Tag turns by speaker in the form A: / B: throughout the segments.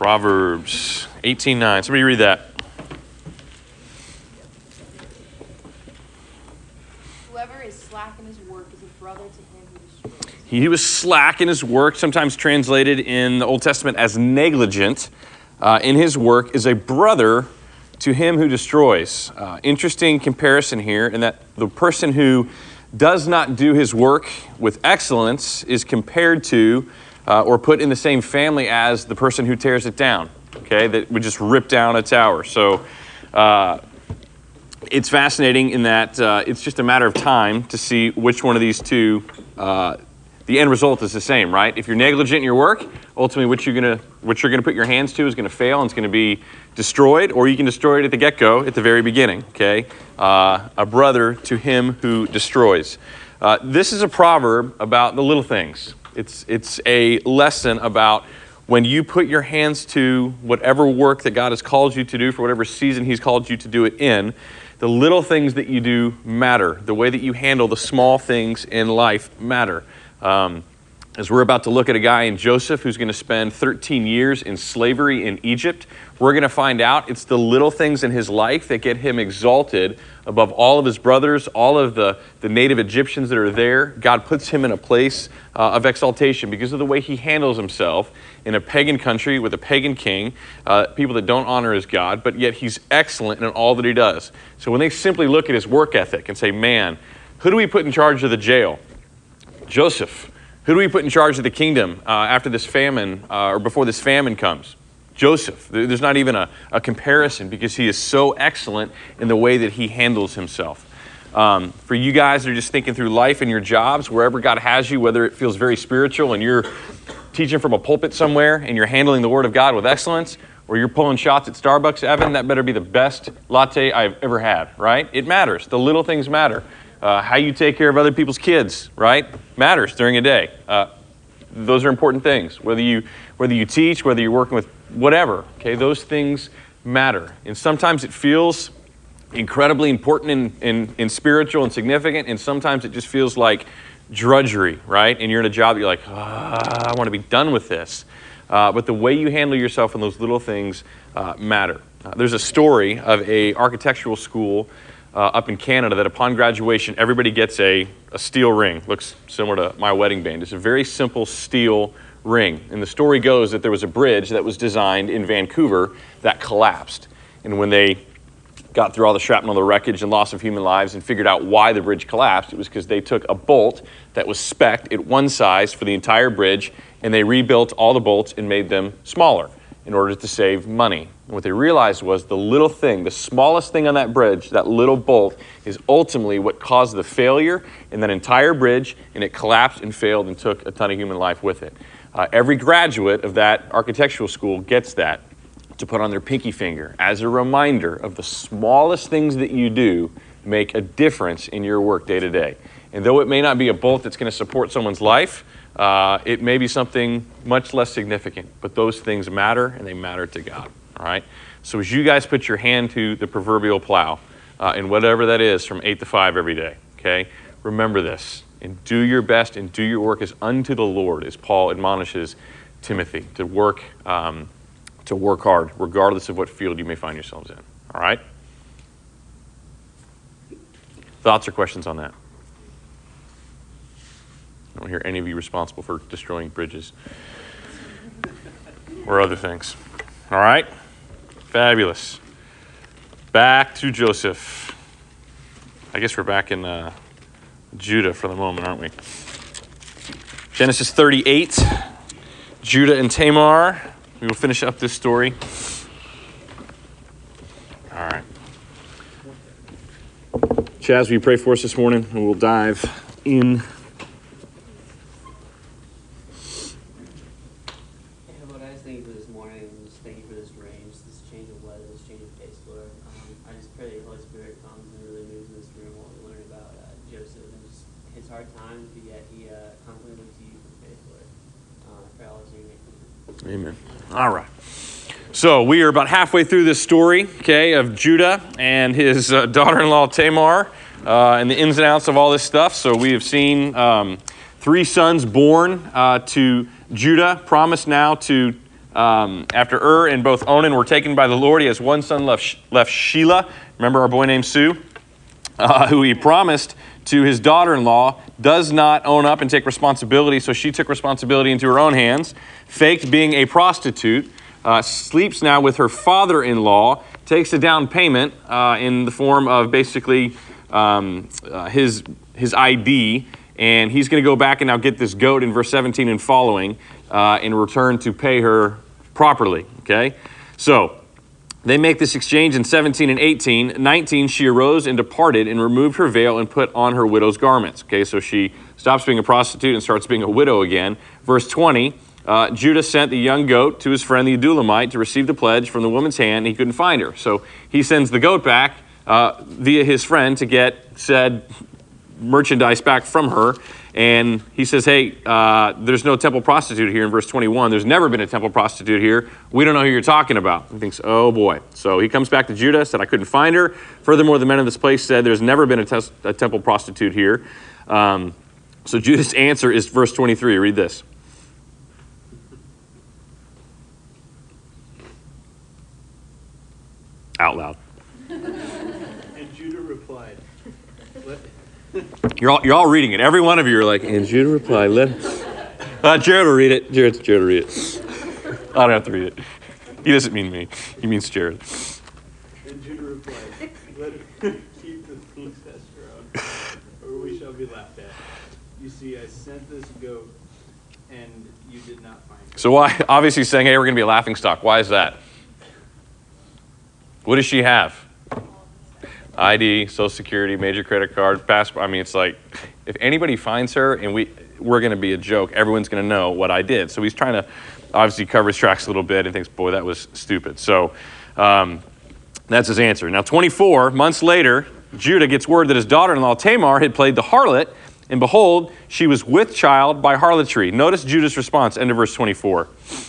A: Proverbs 18:9. Somebody read that.
B: Whoever is slack in his work is a brother to him who destroys.
A: He was slack in his work, sometimes translated in the Old Testament as negligent in his work, is a brother to him who destroys. Interesting comparison here in that the person who does not do his work with excellence is compared to or put in the same family as the person who tears it down, okay, that would just rip down a tower. So it's fascinating in that it's just a matter of time to see which one of these two, the end result is the same, right? If you're negligent in your work, ultimately what you're gonna put your hands to is gonna fail and it's gonna be destroyed, or you can destroy it at the get-go, at the very beginning, okay? A brother to him who destroys. This is a proverb about the little things. It's a lesson about when you put your hands to whatever work that God has called you to do for whatever season He's called you to do it in, the little things that you do matter. The way that you handle the small things in life matter. As we're about to look at a guy in Joseph who's going to spend 13 years in slavery in Egypt, we're going to find out it's the little things in his life that get him exalted above all of his brothers, all of the native Egyptians that are there. God puts him in a place of exaltation because of the way he handles himself in a pagan country with a pagan king, people that don't honor his God, but yet he's excellent in all that he does. So when they simply look at his work ethic and say, man, who do we put in charge of the jail? Joseph. Who do we put in charge of the kingdom after this famine or before this famine comes? Joseph. There's not even a comparison because he is so excellent in the way that he handles himself. For you guys that are just thinking through life and your jobs, wherever God has you, whether it feels very spiritual and you're teaching from a pulpit somewhere and you're handling the Word of God with excellence, or you're pulling shots at Starbucks, Evan, that better be the best latte I've ever had, right? It matters. The little things matter. How you take care of other people's kids, right, matters during a day. Those are important things. Whether you teach, whether you're working with whatever, okay, those things matter. And sometimes it feels incredibly important and spiritual and significant, and sometimes it just feels like drudgery, right? And you're in a job that you're like, I want to be done with this. But the way you handle yourself in those little things matter. There's a story of a architectural school up in Canada that upon graduation, everybody gets a steel ring. Looks similar to my wedding band. It's a very simple steel ring. And the story goes that there was a bridge that was designed in Vancouver that collapsed. And when they got through all the shrapnel, the wreckage, and loss of human lives and figured out why the bridge collapsed, it was because they took a bolt that was spec'd at one size for the entire bridge, and they rebuilt all the bolts and made them smaller in order to save money. And what they realized was the little thing, the smallest thing on that bridge, that little bolt, is ultimately what caused the failure in that entire bridge, and it collapsed and failed and took a ton of human life with it. Every graduate of that architectural school gets that to put on their pinky finger as a reminder of the smallest things that you do make a difference in your work day to day. And though it may not be a bolt that's going to support someone's life, it may be something much less significant, but those things matter, and they matter to God, all right? So as you guys put your hand to the proverbial plow, and whatever that is from 8 to 5 every day, okay, remember this, and do your best and do your work as unto the Lord, as Paul admonishes Timothy, to work hard, regardless of what field you may find yourselves in, all right? Thoughts or questions on that? I don't hear any of you responsible for destroying bridges or other things. All right? Fabulous. Back to Joseph. I guess we're back in Judah for the moment, aren't we? Genesis 38, Judah and Tamar. We will finish up this story. All right. Chaz, will you pray for us this morning? And we'll dive in.
C: Lord, I just thank you for this morning. I just thank you for this range, this change of weather, this change of pace, Lord. I just pray that your Holy Spirit comes and really moves in this room while we learn about Joseph and just his hard times, but yet he constantly looks to you for faith, Lord. I pray all this in your name.
A: Amen. All right. So we are about halfway through this story, okay, of Judah and his daughter-in-law Tamar and the ins and outs of all this stuff. So we have seen 3 sons born to Judah, promised now to After and both Onan were taken by the Lord, he has one son left, Shelah. Remember our boy named Sue? Who he promised to his daughter-in-law, does not own up and take responsibility, so she took responsibility into her own hands, faked being a prostitute, sleeps now with her father-in-law, takes a down payment in the form of basically his ID, and he's going to go back and now get this goat in verse 17 and following in return to pay her properly, okay? So they make this exchange in 17 and 18. 19, she arose and departed and removed her veil and put on her widow's garments. Okay, so she stops being a prostitute and starts being a widow again. Verse 20, Judah sent the young goat to his friend the Adulamite to receive the pledge from the woman's hand. He couldn't find her. So he sends the goat back via his friend to get said merchandise back from her. And he says, hey, there's no temple prostitute here in verse 21. There's never been a temple prostitute here. We don't know who you're talking about. He thinks, oh boy. So he comes back to Judah, said, I couldn't find her. Furthermore, the men of this place said, there's never been a temple prostitute here. So Judah's answer is verse 23. Read this. Out loud.
D: And Judah replied,
A: You're all reading it. Every one of you are like, and Judah replied, Jared will read it. Jared will read it. I don't have to read it. He doesn't mean me. He means Jared.
D: And Judah replied, let him keep the things Esdras, or we shall be laughed at. You see, I sent this goat, and you did not find her.
A: So why? Obviously saying, hey, we're going to be a laughingstock. Why is that? What does she have? ID, Social Security, major credit card, passport. I mean, it's like, if anybody finds her and we're going to be a joke, everyone's going to know what I did. So he's trying to obviously cover his tracks a little bit and thinks, boy, that was stupid. So that's his answer. Now, 24 months later, Judah gets word that his daughter-in-law Tamar had played the harlot, and behold, she was with child by harlotry. Notice Judah's response, end of verse 24.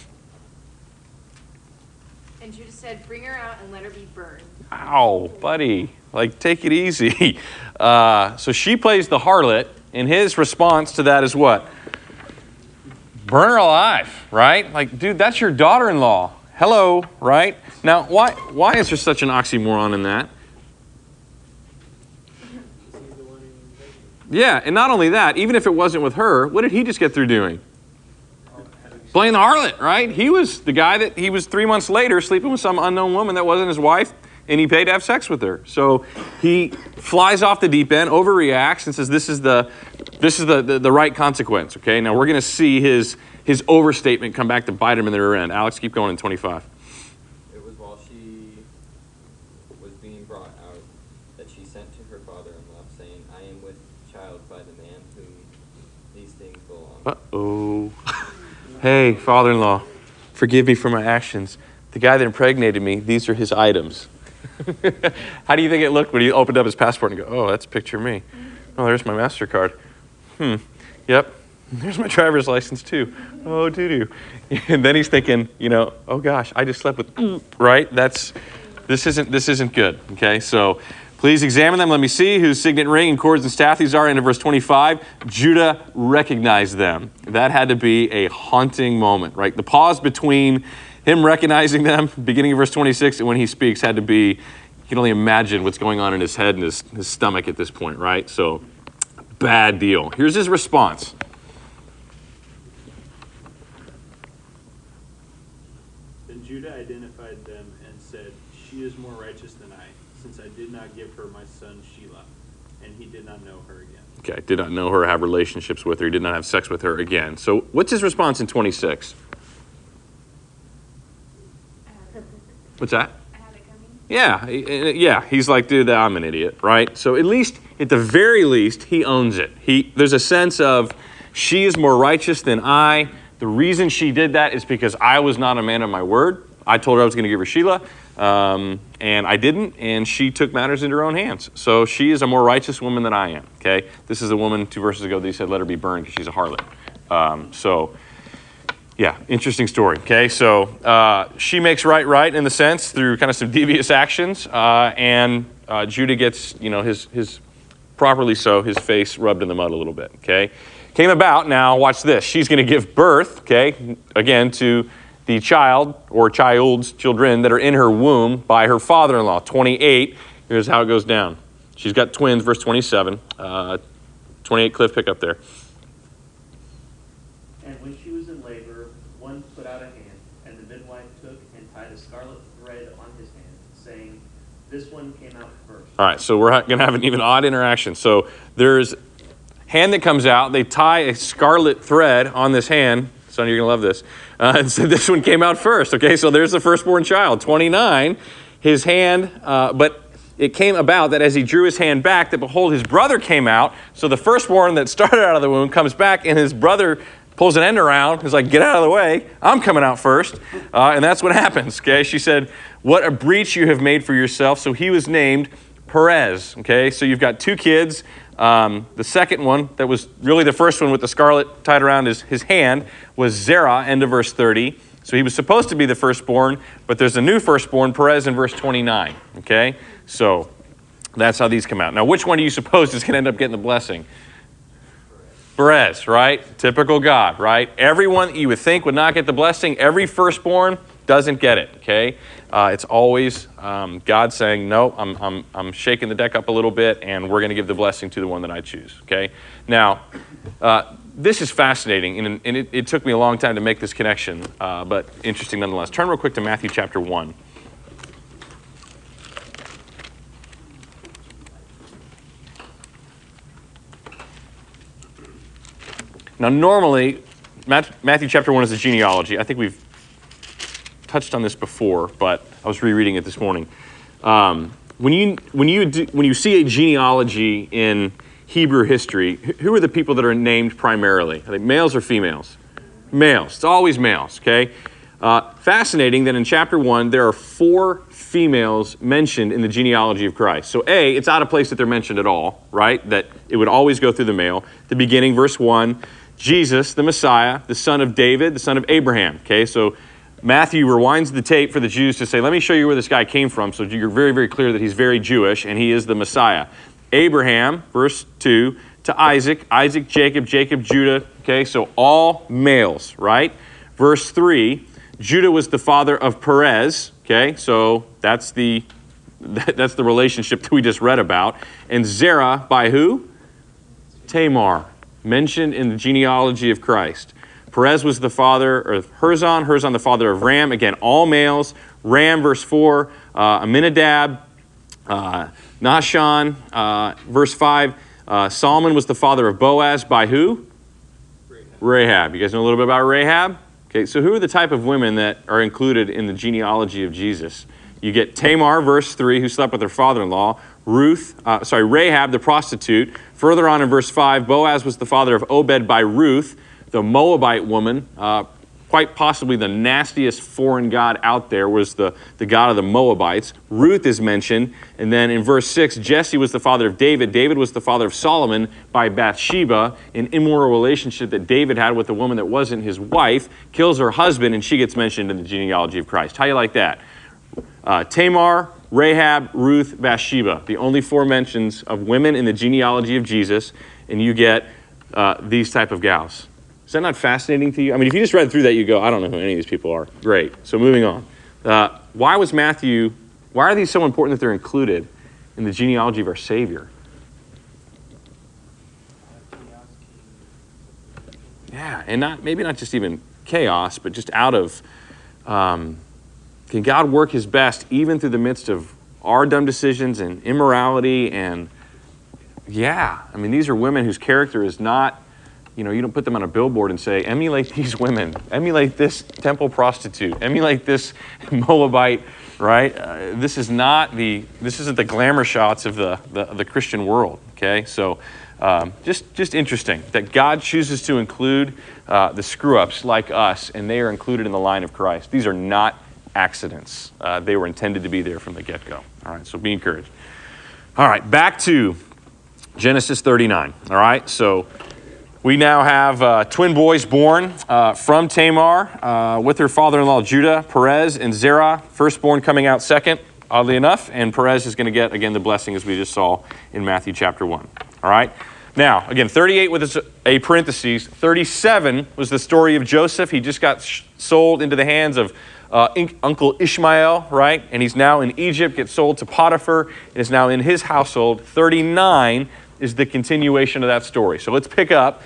B: And Judah said, bring her out and let her be burned.
A: Ow, buddy. Like, take it easy. So she plays the harlot, and his response to that is what? Burn her alive, right? Like, dude, that's your daughter-in-law. Hello, right? Now, why is there such an oxymoron in that? Yeah, and not only that, even if it wasn't with her, what did he just get through doing? Playing the harlot, right? He was the guy that he was 3 months later sleeping with some unknown woman that wasn't his wife, and he paid to have sex with her. So he flies off the deep end, overreacts, and says this is the right consequence. Okay, now we're going to see his overstatement come back to bite him in the rear end. Alex, keep going in 25.
E: It was while she was being brought out that she sent to her father-in-law, saying, I am with child by the man whom these things belong.
A: Uh-oh. Hey, father-in-law, forgive me for my actions. The guy that impregnated me, these are his items. How do you think it looked when he opened up his passport and go, oh, that's picture me. Oh, there's my MasterCard. Yep. There's my driver's license too. Oh, doo-doo. And then he's thinking, oh gosh, I just slept with, right? This isn't good. Okay, so please examine them. Let me see whose signet ring and cords and staff these are. Into verse 25, Judah recognized them. That had to be a haunting moment, right? The pause between him recognizing them, beginning of verse 26, and when he speaks had to be, you can only imagine what's going on in his head and his stomach at this point, right? So, bad deal. Here's his response.
D: Then Judah identified them and said, she is more righteous than I, since I did not give her my son Shelah, and he did not know her again.
A: Okay, did not know her, have relationships with her, he did not have sex with her again. So, what's his response in 26? What's that?
B: I have it coming.
A: Yeah. He's like, dude, I'm an idiot, right? So at the very least, he owns it. There's a sense of, she is more righteous than I. The reason she did that is because I was not a man of my word. I told her I was going to give her Shelah, and I didn't, and she took matters into her own hands. So she is a more righteous woman than I am, okay? This is the woman 2 verses ago that he said, let her be burned because she's a harlot. Yeah, interesting story. Okay, so she makes right in the sense through kind of some devious actions, and Judah gets, his properly so, his face rubbed in the mud a little bit. Okay, came about. Now watch this. She's going to give birth. Okay, again to the child or children that are in her womb by her father-in-law. 28, here's how it goes down. She's got twins, verse 27. 28, Cliff, pick up there.
F: And when she was in labor, one put out a hand, and the midwife took and tied a scarlet thread on his hand, saying, "This one came out first."
A: All right, so we're going to have an even odd interaction. So there's hand that comes out. They tie a scarlet thread on this hand. Son, you're going to love this. And so this one came out first. Okay, so there's the firstborn child. 29, his hand, but it came about that as he drew his hand back, that behold, his brother came out. So the firstborn that started out of the womb comes back, and his brother pulls an end around. He's like, get out of the way. I'm coming out first. And that's what happens, okay? She said, what a breach you have made for yourself. So he was named Perez, okay? So you've got two kids. The second one, that was really the first one with the scarlet tied around his hand, was Zerah, end of verse 30. So he was supposed to be the firstborn, but there's a new firstborn, Perez, in verse 29, okay? So that's how these come out. Now, which one do you suppose is going to end up getting the blessing? Perez, right? Typical God, right? Everyone that you would think would not get the blessing, every firstborn doesn't get it, okay? It's always God saying, no, I'm shaking the deck up a little bit, and we're going to give the blessing to the one that I choose, okay? Now, this is fascinating, and it took me a long time to make this connection, but interesting nonetheless. Turn real quick to Matthew chapter 1. Now, normally, Matthew chapter 1 is a genealogy. I think we've touched on this before, but I was rereading it this morning. When you see a genealogy in Hebrew history, who are the people that are named primarily? Are they males or females? Males. It's always males, okay? Fascinating that in chapter 1, there are 4 females mentioned in the genealogy of Christ. So A, it's out of place that they're mentioned at all, right? That it would always go through the male. The beginning, verse 1, Jesus, the Messiah, the son of David, the son of Abraham, okay? So Matthew rewinds the tape for the Jews to say, let me show you where this guy came from, so you're very, very clear that he's very Jewish, and he is the Messiah. Abraham, verse 2, to Isaac, Jacob, Judah, okay? So all males, right? Verse 3, Judah was the father of Perez, okay? So that's the relationship that we just read about. And Zerah by who? Tamar, mentioned in the genealogy of Christ. Perez was the father of Herzon the father of Ram. Again, all males. Ram, verse 4, Aminadab, Nahshon, verse 5. Solomon was the father of Boaz by who? Rahab. You guys know a little bit about Rahab? Okay, so who are the type of women that are included in the genealogy of Jesus? You get Tamar, verse 3, who slept with her father-in-law. Rahab, the prostitute. Further on in verse 5, Boaz was the father of Obed by Ruth, the Moabite woman. Quite possibly the nastiest foreign god out there was the god of the Moabites. Ruth is mentioned. And then in verse 6, Jesse was the father of David. David was the father of Solomon by Bathsheba, an immoral relationship that David had with a woman that wasn't his wife, kills her husband, and she gets mentioned in the genealogy of Christ. How do you like that? Tamar, Rahab, Ruth, Bathsheba. The only 4 mentions of women in the genealogy of Jesus, and you get these type of gals. Is that not fascinating to you? I mean, if you just read through that, you go, I don't know who any of these people are. Great. So moving on. Why are these so important that they're included in the genealogy of our Savior? Yeah, and maybe not just even chaos, but just out of, can God work his best even through the midst of our dumb decisions and immorality? And yeah, I mean, these are women whose character is not, you don't put them on a billboard and say, emulate these women, emulate this temple prostitute, emulate this Moabite, right? This isn't the glamour shots of the Christian world, okay? So just interesting that God chooses to include the screw-ups like us, and they are included in the line of Christ. These are not accidents. They were intended to be there from the get-go. All right, so be encouraged. All right, back to Genesis 39. All right, so we now have twin boys born from Tamar with her father-in-law Judah, Perez, and Zerah, firstborn coming out second, oddly enough, and Perez is going to get, again, the blessing as we just saw in Matthew chapter 1. All right? Now, again, 38 with a parentheses. 37 was the story of Joseph. He just got sold into the hands of Uncle Ishmael, right? And he's now in Egypt, gets sold to Potiphar, and is now in his household. 39 is the continuation of that story. So let's pick up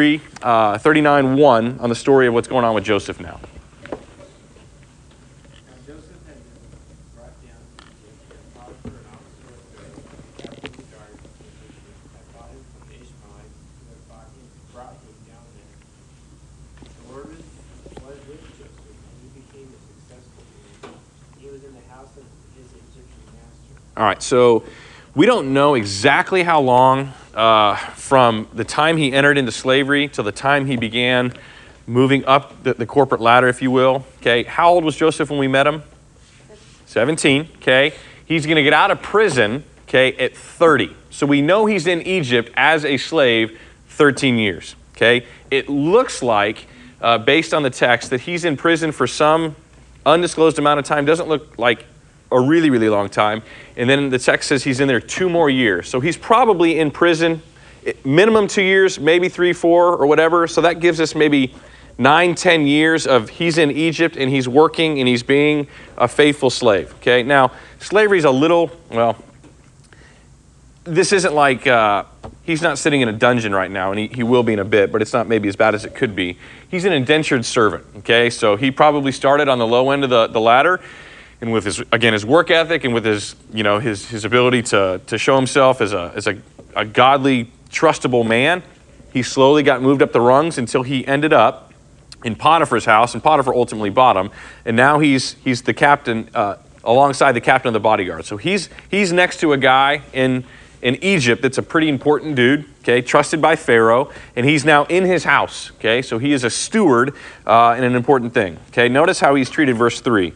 A: 39:1 on the story of what's going on with Joseph now.
D: Now Joseph had been brought down to Egypt, and Potiphar, an officer of Pharaoh, the captain of the guard, had bought him from Ishmael, who had brought him down there. The Lord was with Joseph, and he became a successful man. He was in the house of his Egyptian master.
A: All right, so we don't know exactly how long from the time he entered into slavery till the time he began moving up the corporate ladder, if you will. Okay, how old was Joseph when we met him? 17. Okay, he's going to get out of prison, okay, at 30. So we know he's in Egypt as a slave 13 years. Okay, it looks like, based on the text, that he's in prison for some undisclosed amount of time. Doesn't look like a really, really long time. And then the text says he's in there 2 more years. So he's probably in prison minimum 2 years, maybe 3, 4, or whatever. So that gives us maybe 9, 10 years of he's in Egypt and he's working and he's being a faithful slave. Okay, now slavery is a little, well, this isn't like, he's not sitting in a dungeon right now, and he will be in a bit, but it's not maybe as bad as it could be. He's an indentured servant, okay? So he probably started on the low end of the ladder. And with his, again, his work ethic and with his, his ability to show himself as a godly, trustable man, he slowly got moved up the rungs until he ended up in Potiphar's house, and Potiphar ultimately bought him. And now he's the captain, alongside the captain of the bodyguard. So he's next to a guy in Egypt that's a pretty important dude, okay, trusted by Pharaoh, and he's now in his house, okay? So he is a steward in an important thing, okay? Notice how he's treated, verse 3.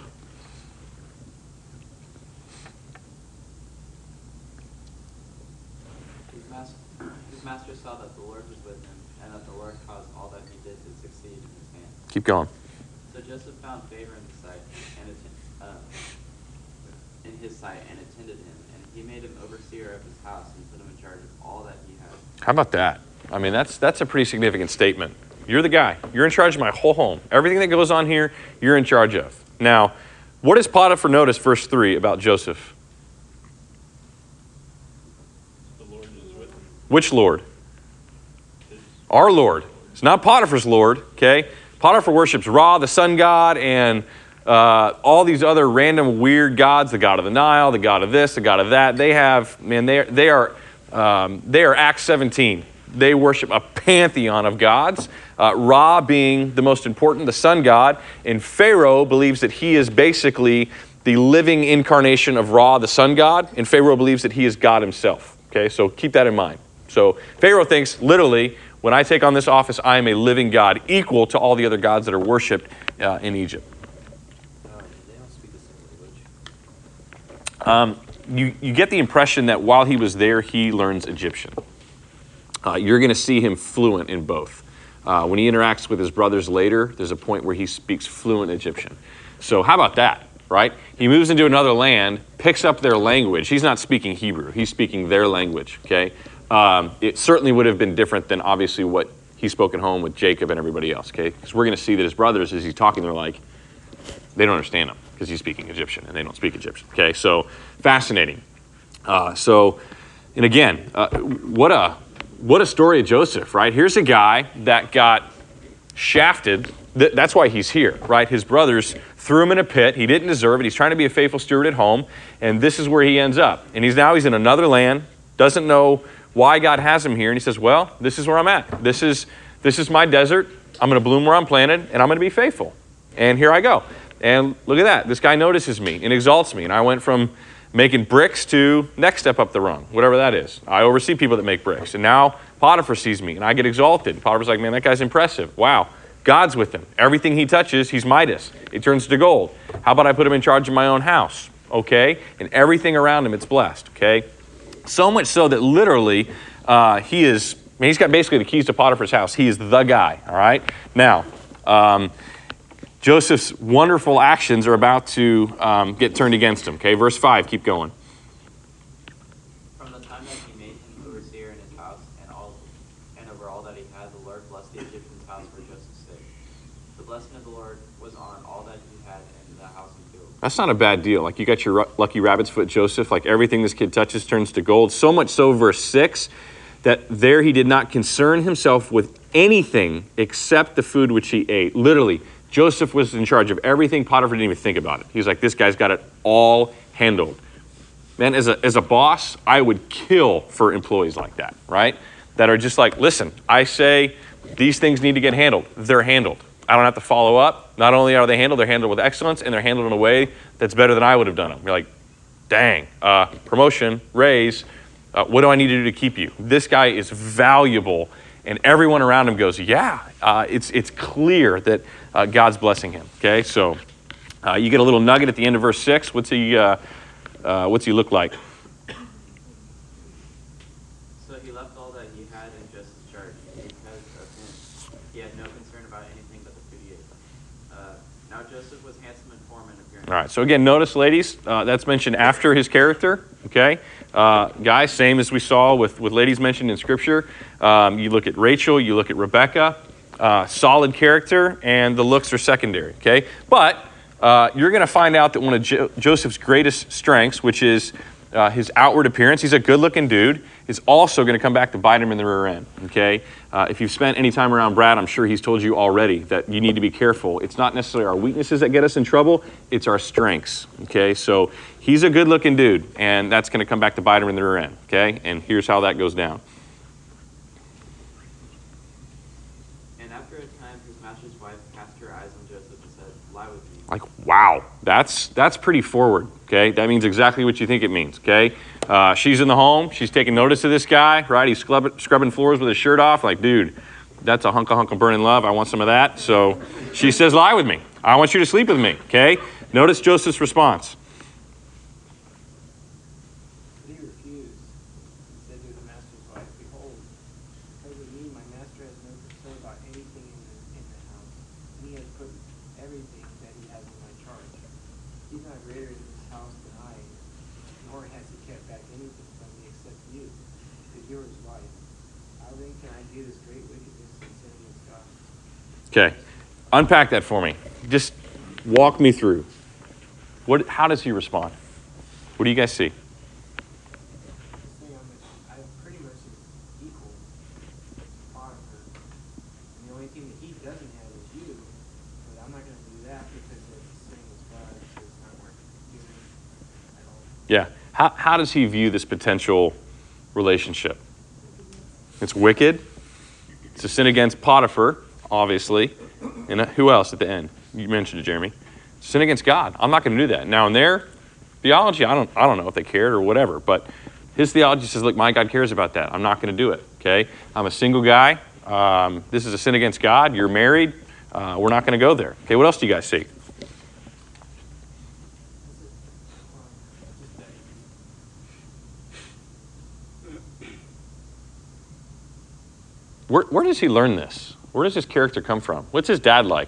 A: Keep going.
G: So Joseph found favor in the sight and in his sight and attended him, and he made him overseer of his house and put him in charge of all that he had.
A: How about that? I mean, that's a pretty significant statement. You're the guy. You're in charge of my whole home. Everything that goes on here, you're in charge of. Now, what does Potiphar notice, verse 3, about Joseph?
D: The Lord is with him.
A: Which Lord? Our Lord. It's not Potiphar's Lord, okay? Potiphar worships Ra, the sun god, and all these other random weird gods, the god of the Nile, the god of this, the god of that. They have, man, they are Acts 17. They worship a pantheon of gods, Ra being the most important, the sun god, and Pharaoh believes that he is basically the living incarnation of Ra, the sun god, and Pharaoh believes that he is God himself, okay? So keep that in mind. So Pharaoh thinks, literally, when I take on this office, I am a living God, equal to all the other gods that are worshipped in Egypt.
G: They don't speak the same language.
A: You get the impression that while he was there, he learns Egyptian. You're going to see him fluent in both. When he interacts with his brothers later, there's a point where he speaks fluent Egyptian. So how about that, right? He moves into another land, picks up their language. He's not speaking Hebrew. He's speaking their language, okay? It certainly would have been different than obviously what he spoke at home with Jacob and everybody else, okay? Because we're going to see that his brothers, as he's talking, they're like, they don't understand him because he's speaking Egyptian and they don't speak Egyptian, okay? So fascinating. And again, what a story of Joseph, right? Here's a guy that got shafted. That's why he's here, right? His brothers threw him in a pit. He didn't deserve it. He's trying to be a faithful steward at home, and this is where he ends up. And he's in another land, doesn't know why God has him here, and he says, well, this is where I'm at. This is my desert. I'm going to bloom where I'm planted, and I'm going to be faithful. And here I go. And look at that. This guy notices me and exalts me, and I went from making bricks to next step up the rung, whatever that is. I oversee people that make bricks, and now Potiphar sees me, and I get exalted. Potiphar's like, man, that guy's impressive. Wow, God's with him. Everything he touches, he's Midas. It turns to gold. How about I put him in charge of my own house? Okay, and everything around him, it's blessed, okay? So much so that literally he's got basically the keys to Potiphar's house. He is the guy, all right? Now, Joseph's wonderful actions are about to get turned against him, okay? Verse 5, keep going.
G: From the time that he made him overseer in his house and and killed.
A: That's not a bad deal. Like, you got your lucky rabbit's foot Joseph, like everything this kid touches turns to gold. So much so, verse 6, that there he did not concern himself with anything except the food which he ate. Literally, Joseph was in charge of everything. Potiphar didn't even think about it. He's like, this guy's got it all handled. Man, as a boss, I would kill for employees like that, right? That are just like, listen, I say these things need to get handled. They're handled. I don't have to follow up. Not only are they handled, they're handled with excellence, and they're handled in a way that's better than I would have done them. You're like, dang, promotion, raise, what do I need to do to keep you? This guy is valuable, and everyone around him goes, yeah, it's clear that God's blessing him, okay? So you get a little nugget at the end of verse 6. What's he look like?
G: So he left all that he had in Joseph's charge. Because of him, he had no concern about anything but the food he ate. Now Joseph was handsome in form and appearance.
A: All right, so again, notice, ladies, that's mentioned after his character, okay? Guys, same as we saw with ladies mentioned in Scripture. You look at Rachel, you look at Rebecca, solid character, and the looks are secondary, okay? But you're going to find out that one of Joseph's greatest strengths, which is his outward appearance, he's a good-looking dude, is also going to come back to bite him in the rear end, okay? If you've spent any time around Brad, I'm sure he's told you already that you need to be careful. It's not necessarily our weaknesses that get us in trouble, it's our strengths, okay? So he's a good-looking dude, and that's going to come back to bite him in the rear end, okay? And here's how that goes down.
G: And after a time, his master's wife cast her eyes on Joseph and said, lie with me.
A: Like, wow, that's pretty forward, okay? That means exactly what you think it means, okay? She's in the home. She's taking notice of this guy, right? He's scrubbing floors with his shirt off. Like, dude, that's a hunk of burning love. I want some of that. So she says, lie with me. I want you to sleep with me, okay? Notice Joseph's response.
H: But he refused, and said to the master's wife, behold, because of me, my master has no concern about anything in the house, and he has put everything that he has in my charge. He's not greater in this house than I am, nor has he kept back anything from me except you, because you are his wife. How then can I do this great wickedness and sin against God?
A: Okay, unpack that for me. Just walk me through. How does he respond? What do you guys see?
H: I'm pretty much his equal to Potiphar. And the only thing that he doesn't have is you, but I'm not going to do that because it's the same as God, so it's not worth doing at all.
A: Yeah. How does he view this potential relationship? It's wicked. It's a sin against Potiphar, obviously. And who else at the end? You mentioned it, Jeremy. Sin against God. I'm not going to do that. Now, in their theology, I don't know if they cared or whatever, but his theology says, look, my God cares about that. I'm not going to do it, okay? I'm a single guy. This is a sin against God. You're married. We're not going to go there. Okay, what else do you guys see? Where does he learn this? Where does his character come from? What's his dad like?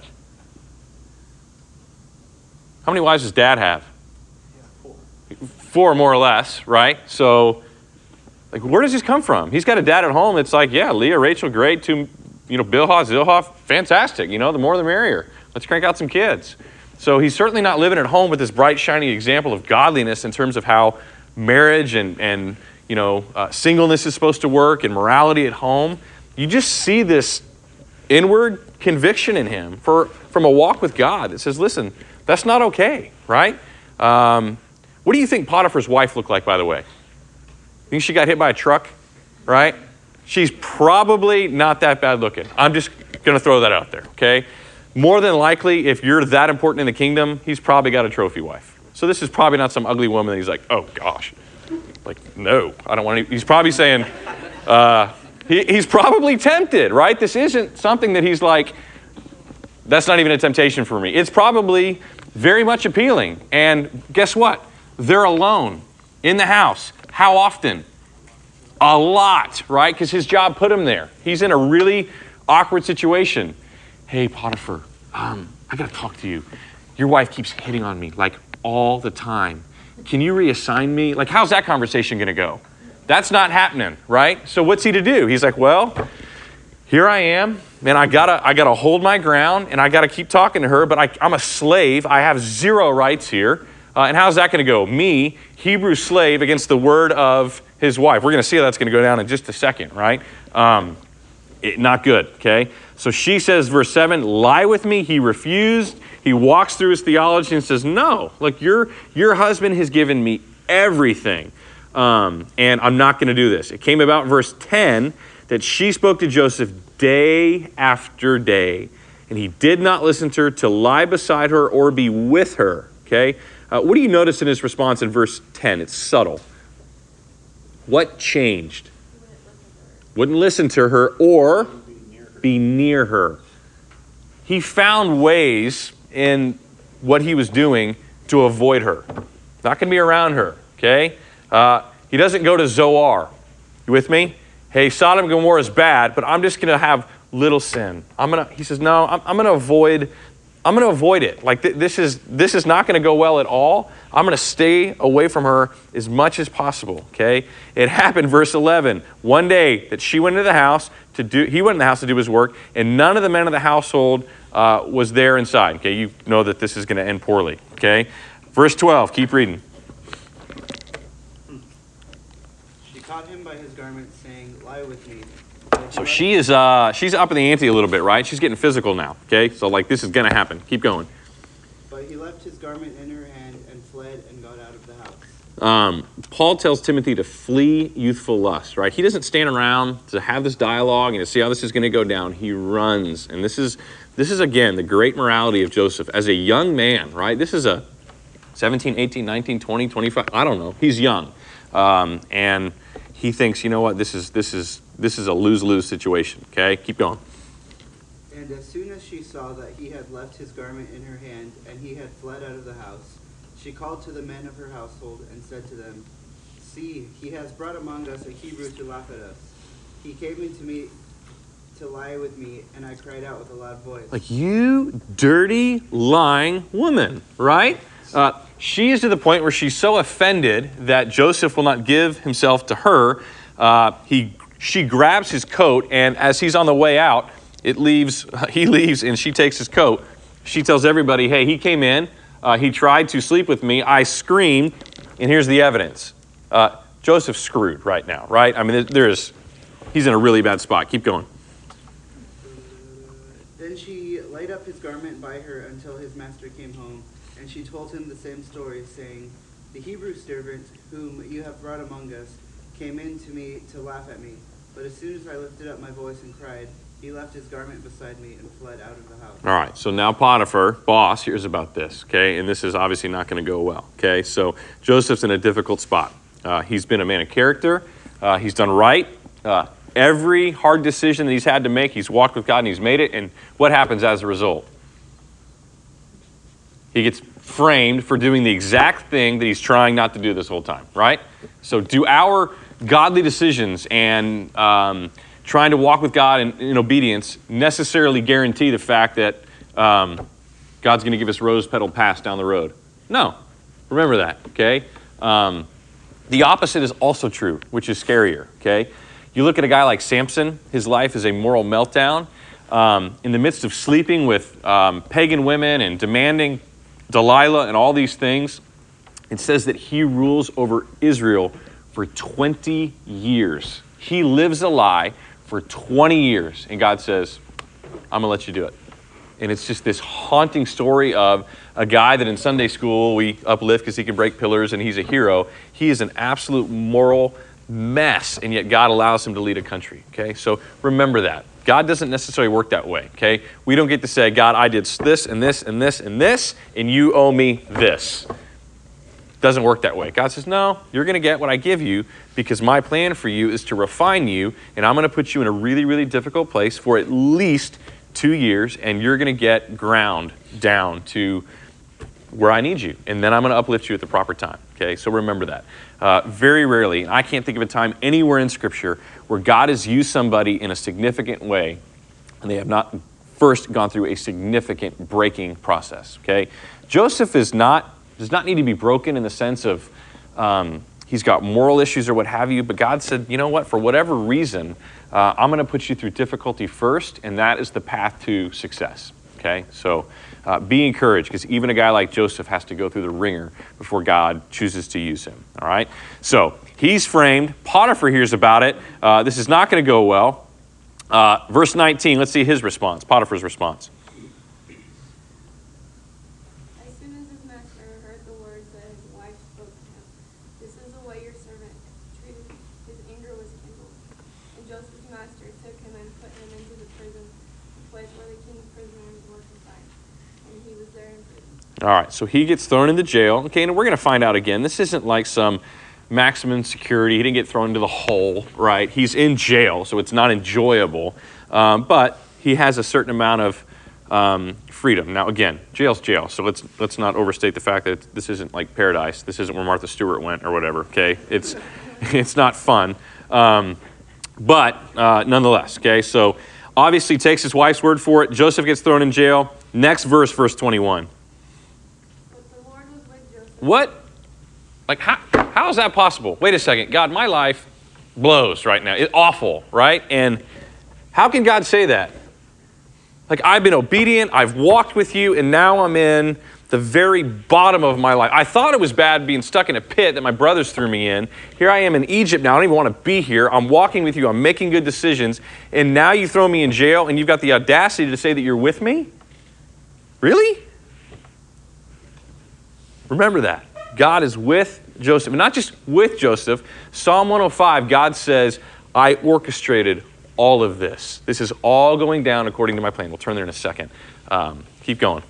A: How many wives does dad have? Four, more or less, right? So, like, where does this come from? He's got a dad at home that's like, yeah, Leah, Rachel, great. Bilhah, Zilhah, fantastic. The more the merrier. Let's crank out some kids. So he's certainly not living at home with this bright, shining example of godliness in terms of how marriage and singleness is supposed to work and morality at home. You just see this inward conviction in him from a walk with God that says, listen, that's not okay, right? What do you think Potiphar's wife looked like, by the way? You think she got hit by a truck, right? She's probably not that bad looking. I'm just going to throw that out there, okay? More than likely, if you're that important in the kingdom, he's probably got a trophy wife. So this is probably not some ugly woman that he's like, oh, gosh. Like, no, I don't want to. He's probably saying, he's probably tempted, right? This isn't something that he's like, that's not even a temptation for me. It's probably very much appealing. And guess what? They're alone in the house. How often? A lot, right? Because his job put him there. He's in a really awkward situation. Hey, Potiphar, I got to talk to you. Your wife keeps hitting on me like all the time. Can you reassign me? Like, how's that conversation going to go? That's not happening, right? So what's he to do? He's like, well, here I am. man, I gotta hold my ground and I gotta keep talking to her, but I'm a slave. I have zero rights here. And how's that going to go? Me, Hebrew slave, against the word of his wife. We're going to see how that's going to go down in just a second, right? Not good, okay? So she says, verse 7, lie with me. He refused. He walks through his theology and says, no, look, your husband has given me everything, and I'm not going to do this. It came about, verse 10, that she spoke to Joseph day after day, and he did not listen to her to lie beside her or be with her, okay? What do you notice in his response in verse 10? It's subtle. What changed? Wouldn't listen to her or be near her. He found ways in what he was doing to avoid her. Not going to be around her, okay? He doesn't go to Zoar. You with me? Hey, Sodom and Gomorrah is bad, but I'm just going to have little sin. He says, no, I'm going to avoid it. Like this is not going to go well at all. I'm going to stay away from her as much as possible, okay? It happened, verse 11, one day that he went into the house to do his work, and none of the men of the household was there inside, okay? You know that this is going to end poorly, okay? Verse 12, keep reading.
I: She caught him by his garment, saying, lie with me.
A: So she's up in the ante a little bit, right? She's getting physical now, okay? So like this is going to happen. Keep going.
I: But he left his garment in her hand and fled and got out of the house.
A: Paul tells Timothy to flee youthful lust, right? He doesn't stand around to have this dialogue and to see how this is going to go down. He runs. And this is again, the great morality of Joseph. As a young man, right? This is a 17, 18, 19, 20, 25, I don't know. He's young. And he thinks, you know what, this is a lose-lose situation, okay? Keep going.
I: And as soon as she saw that he had left his garment in her hand and he had fled out of the house, she called to the men of her household and said to them, see, he has brought among us a Hebrew to laugh at us. He came in to me to lie with me, and I cried out with a loud voice.
A: Like, you dirty, lying woman, right? She is to the point where she's so offended that Joseph will not give himself to her. She grabs his coat, and as he's on the way out, he leaves, and she takes his coat. She tells everybody, hey, he came in, he tried to sleep with me, I screamed, and here's the evidence. Joseph's screwed right now, right? I mean, he's in a really bad spot. Keep going.
I: Then she laid up his garment by her until his master came home, and she told him the same story, saying, the Hebrew servant whom you have brought among us came in to me to laugh at me. But as soon as I lifted up my voice and cried, he left his garment beside me and fled out of the house.
A: All right, so now Potiphar, boss, hears about this, okay? And this is obviously not going to go well, okay? So Joseph's in a difficult spot. He's been a man of character. He's done right. Every hard decision that he's had to make, he's walked with God and he's made it. And what happens as a result? He gets framed for doing the exact thing that he's trying not to do this whole time, right? So do our godly decisions and trying to walk with God in obedience necessarily guarantee the fact that God's going to give us rose-petaled paths down the road? No. Remember that, okay? The opposite is also true, which is scarier, okay? You look at a guy like Samson, his life is a moral meltdown. In the midst of sleeping with pagan women and demanding Delilah and all these things, it says that he rules over Israel for 20 years. He lives a lie for 20 years, and God says, I'm going to let you do it. And it's just this haunting story of a guy that in Sunday school we uplift because he can break pillars and he's a hero. He is an absolute moral mess, and yet God allows him to lead a country, okay? So remember that. God doesn't necessarily work that way, okay? We don't get to say, God, I did this and this and this and this, and you owe me this. Doesn't work that way. God says, no, you're going to get what I give you because my plan for you is to refine you, and I'm going to put you in a really, really difficult place for at least 2 years, and you're going to get ground down to where I need you, and then I'm going to uplift you at the proper time, okay? So remember that. Very rarely, and I can't think of a time anywhere in Scripture where God has used somebody in a significant way and they have not first gone through a significant breaking process, okay? Joseph does not need to be broken in the sense of he's got moral issues or what have you, but God said, you know what, for whatever reason, I'm going to put you through difficulty first, and that is the path to success, okay? So be encouraged, because even a guy like Joseph has to go through the ringer before God chooses to use him, all right? So he's framed. Potiphar hears about it. This is not going to go well. Verse 19, let's see his response, Potiphar's response.
B: As soon as his master heard the words that his wife spoke to him, "This is the way your servant treated me," his anger was kindled. And Joseph's master took him and put him into the prison, the place where the king's prisoners were confined. And he was there in prison.
A: All right, so he gets thrown into jail. Okay, and we're going to find out again. This isn't like some maximum security. He didn't get thrown into the hole, right? He's in jail, so it's not enjoyable. But he has a certain amount of freedom. Now, again, jail's jail, so let's not overstate the fact that this isn't like paradise. This isn't where Martha Stewart went or whatever, okay? It's not fun. But nonetheless, okay? So obviously takes his wife's word for it. Joseph gets thrown in jail. Next verse, verse 21.
B: But the Lord was with Joseph.
A: What? Like, how is that possible? Wait a second. God, my life blows right now. It's awful, right? And how can God say that? Like, I've been obedient, I've walked with you, and now I'm in the very bottom of my life. I thought it was bad being stuck in a pit that my brothers threw me in. Here I am in Egypt now. I don't even want to be here. I'm walking with you. I'm making good decisions. And now you throw me in jail, and you've got the audacity to say that you're with me? Really? Remember that. God is with Joseph. And not just with Joseph. Psalm 105, God says, I orchestrated all of this. This is all going down according to my plan. We'll turn there in a second. Keep going.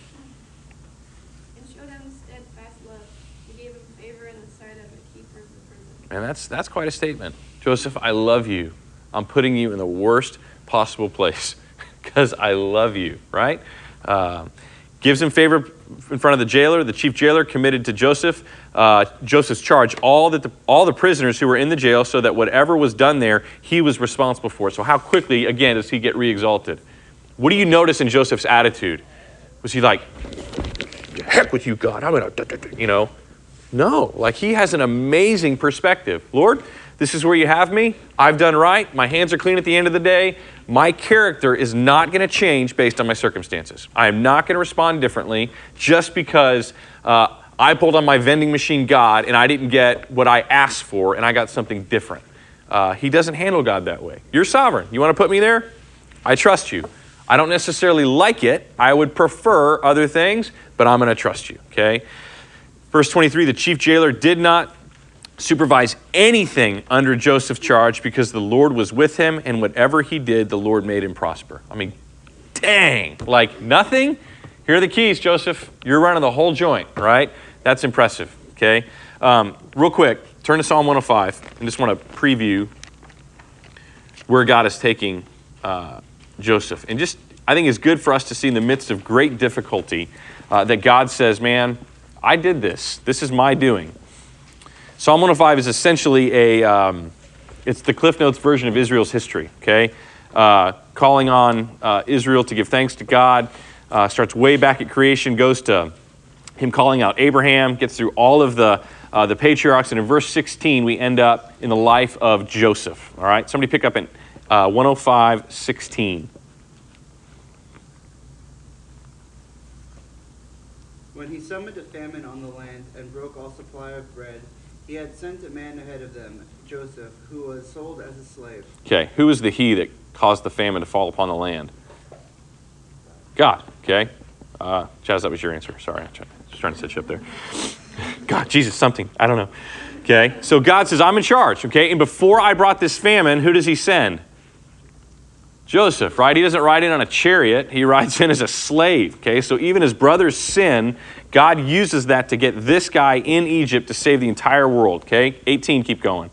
B: And showed him steadfast love. He gave him favor in the sight of the keepers of the prison.
A: And that's quite a statement. Joseph, I love you. I'm putting you in the worst possible place because I love you, right? Gives him favor in front of the jailer. The chief jailer committed to Joseph. Joseph's charge all the prisoners who were in the jail, so that whatever was done there, he was responsible for it. So how quickly, again, does he get re-exalted? What do you notice in Joseph's attitude? Was he like, heck with you, God, I'm going to, No, like he has an amazing perspective. Lord, this is where you have me. I've done right. My hands are clean at the end of the day. My character is not going to change based on my circumstances. I am not going to respond differently just because I pulled on my vending machine God and I didn't get what I asked for and I got something different. He doesn't handle God that way. You're sovereign. You want to put me there? I trust you. I don't necessarily like it. I would prefer other things, but I'm going to trust you, okay? Verse 23, the chief jailer did not supervise anything under Joseph's charge because the Lord was with him, and whatever he did, the Lord made him prosper. I mean, dang, like nothing? Here are the keys, Joseph. You're running the whole joint, right? That's impressive, okay? Real quick, turn to Psalm 105. I just want to preview where God is taking Joseph. And just, I think it's good for us to see in the midst of great difficulty that God says, man, I did this. This is my doing. Psalm 105 is essentially it's the Cliff Notes version of Israel's history, okay? Calling on Israel to give thanks to God, starts way back at creation, goes to him calling out Abraham, gets through all of the patriarchs, and in verse 16, we end up in the life of Joseph, all right? Somebody pick up in 105:16.
I: When he summoned a famine on the land and broke all supply of bread, he had sent a man ahead of them, Joseph, who was sold as a slave.
A: Okay, who is the he that caused the famine to fall upon the land? God, okay? Chaz, that was your answer. Sorry, I'm just trying to set you up there. God, Jesus, something. I don't know. Okay, so God says, I'm in charge, okay? And before I brought this famine, who does he send? Joseph, right? He doesn't ride in on a chariot. He rides in as a slave, okay? So even his brothers sin, God uses that to get this guy in Egypt to save the entire world, okay? 18, keep going.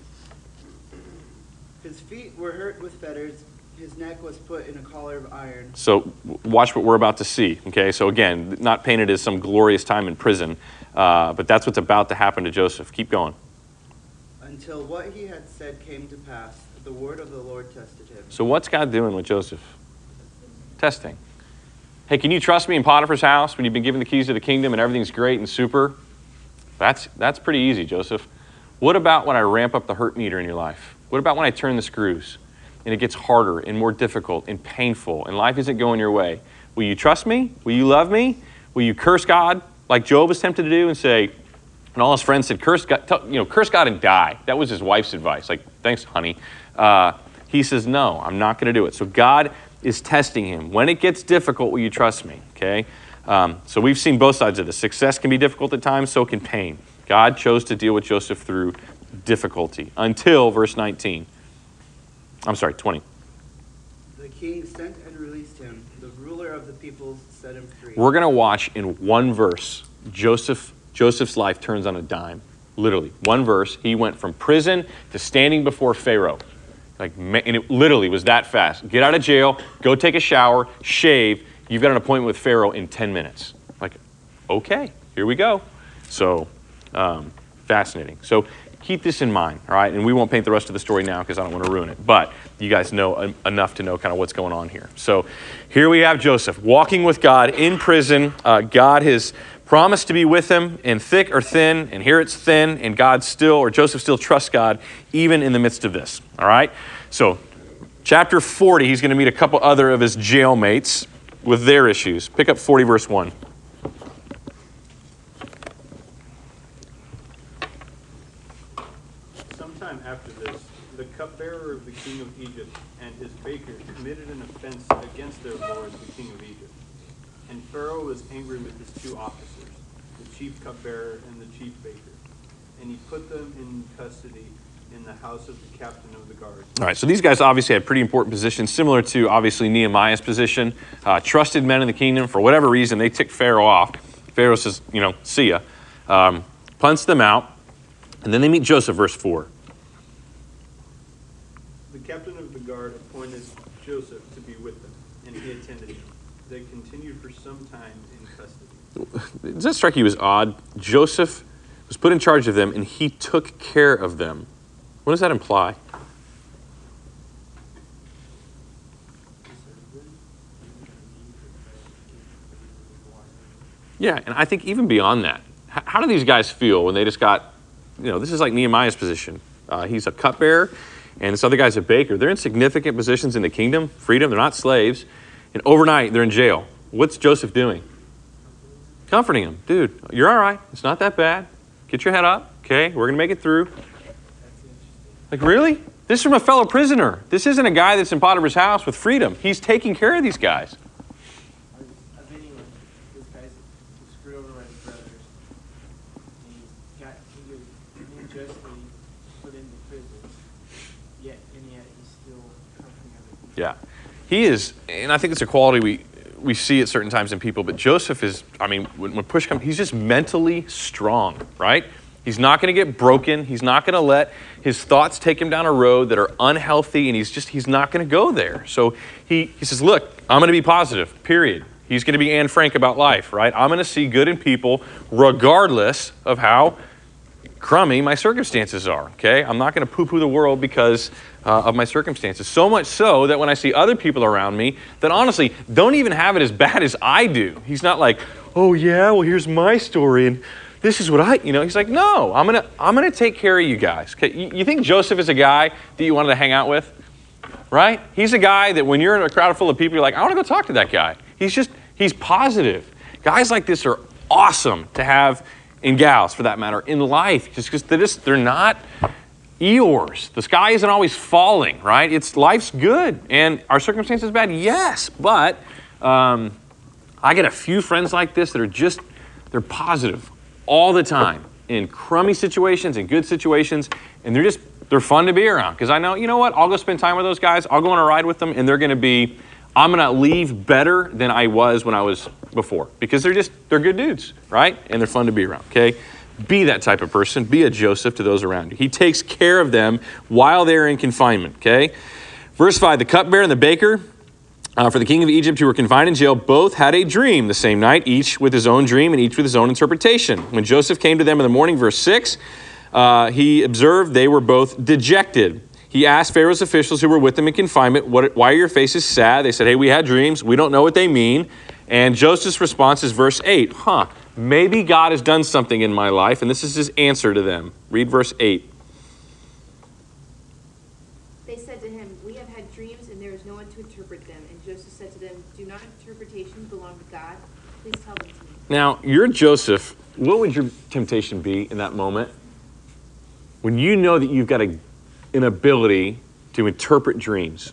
I: His feet were hurt with fetters. His neck was put in a collar of iron.
A: So watch what we're about to see, okay? So again, not painted as some glorious time in prison, but that's what's about to happen to Joseph. Keep going.
I: Until what he had said came to pass, the word of the Lord tested him.
A: So what's God doing with Joseph? Testing. Hey, can you trust me in Potiphar's house when you've been given the keys to the kingdom and everything's great and super? That's pretty easy, Joseph. What about when I ramp up the hurt meter in your life? What about when I turn the screws and it gets harder and more difficult and painful and life isn't going your way? Will you trust me? Will you love me? Will you curse God like Job was tempted to do and say, and all his friends said, curse God and die. That was his wife's advice. Like, thanks, honey. He says, no, I'm not going to do it. So God is testing him. When it gets difficult, will you trust me? Okay? So we've seen both sides of this. Success can be difficult at times, so can pain. God chose to deal with Joseph through difficulty until verse 19. I'm sorry, 20.
I: The king sent and released him. The ruler of the people set him free.
A: We're going to watch in one verse, Joseph's life turns on a dime. Literally, one verse. He went from prison to standing before Pharaoh. And it literally was that fast. Get out of jail, go take a shower, shave. You've got an appointment with Pharaoh in 10 minutes. Like, okay, here we go. So, fascinating. So keep this in mind, all right? And we won't paint the rest of the story now because I don't want to ruin it. But you guys know enough to know kind of what's going on here. So here we have Joseph walking with God in prison. God has promised to be with him in thick or thin, and here it's thin, and Joseph still trusts God even in the midst of this, all right? So chapter 40, he's going to meet a couple other of his jailmates with their issues. Pick up 40, verse 1.
D: Sometime after this, the cupbearer of the king of Egypt and his baker committed an offense against their lord, the king of Egypt. And Pharaoh was angry with his two officers, the chief cupbearer and the chief baker. And he put them in custody in the house of the captain of the guard.
A: All right, so these guys obviously had pretty important positions, similar to obviously Nehemiah's position. Trusted men in the kingdom. For whatever reason, they ticked Pharaoh off. Pharaoh says, see ya. Punts them out. And then they meet Joseph, verse 4.
D: The captain of the guard appointed Joseph to be with them, and he attended him. They continued for some time in custody.
A: Does that strike you as odd? Joseph was put in charge of them, and he took care of them. What does that imply? Yeah, and I think even beyond that, how do these guys feel when they just got, this is like Nehemiah's position. He's a cupbearer, and this other guy's a baker. They're in significant positions in the kingdom, freedom. They're not slaves. And overnight, they're in jail. What's Joseph doing? Comforting him. Dude, you're all right. It's not that bad. Get your head up. Okay, we're going to make it through. Like, really? This is from a fellow prisoner. This isn't a guy that's in Potiphar's house with freedom. He's taking care of these guys.
H: Of anyone, this guy's screwed over by his brothers. And he unjustly put into prison. Yet he's still comforting other people.
A: Yeah. He is, and I think it's a quality we see at certain times in people, but Joseph is, when push comes, he's just mentally strong, right? He's not going to get broken. He's not going to let his thoughts take him down a road that are unhealthy, and he's not going to go there. So he says, look, I'm going to be positive, period. He's going to be Anne Frank about life, right? I'm going to see good in people regardless of how crummy my circumstances are, okay? I'm not going to poo-poo the world because of my circumstances. So much so that when I see other people around me that honestly don't even have it as bad as I do. He's not like, oh yeah, well here's my story and this is what he's like, no, I'm gonna take care of you guys. Okay? You think Joseph is a guy that you wanted to hang out with? Right? He's a guy that when you're in a crowd full of people, you're like, I want to go talk to that guy. He's positive. Guys like this are awesome to have, and gals for that matter, in life, just because they're not Eeyores. The sky isn't always falling, right? Life's good. And our circumstances bad? Yes. But I get a few friends like this that are they're positive all the time in crummy situations and good situations. And they're fun to be around. Because I know, you know what? I'll go spend time with those guys. I'll go on a ride with them. And I'm going to leave better than I was when I was before. Because they're good dudes, right? And they're fun to be around, okay? Be that type of person. Be a Joseph to those around you. He takes care of them while they're in confinement, okay? Verse 5, the cupbearer and the baker for the king of Egypt who were confined in jail both had a dream the same night, each with his own dream and each with his own interpretation. When Joseph came to them in the morning, verse 6, he observed they were both dejected. He asked Pharaoh's officials who were with him in confinement, why are your faces sad? They said, hey, we had dreams. We don't know what they mean. And Joseph's response is verse 8. maybe God has done something in my life, and this is his answer to them. Read verse 8.
J: They said to him, "We have had dreams, and there is no one to interpret them." And Joseph said to them, "Do not interpretations belong to God? Please tell them to me."
A: Now, you're Joseph. What would your temptation be in that moment? When you know that you've got an ability to interpret dreams.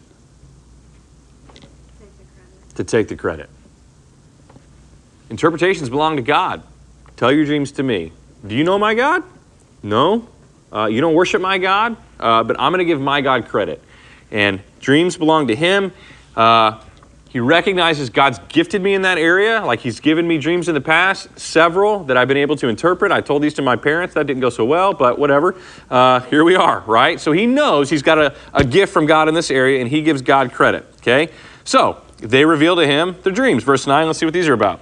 A: To take the credit. Interpretations belong to God. Tell your dreams to me. Do you know my God? No. You don't worship my God? But I'm going to give my God credit. And dreams belong to him. He recognizes God's gifted me in that area. Like he's given me dreams in the past, several that I've been able to interpret. I told these to my parents. That didn't go so well, but whatever. Here we are, right? So he knows he's got a gift from God in this area, and he gives God credit, okay? So they reveal to him their dreams. Verse 9, let's see what these are about.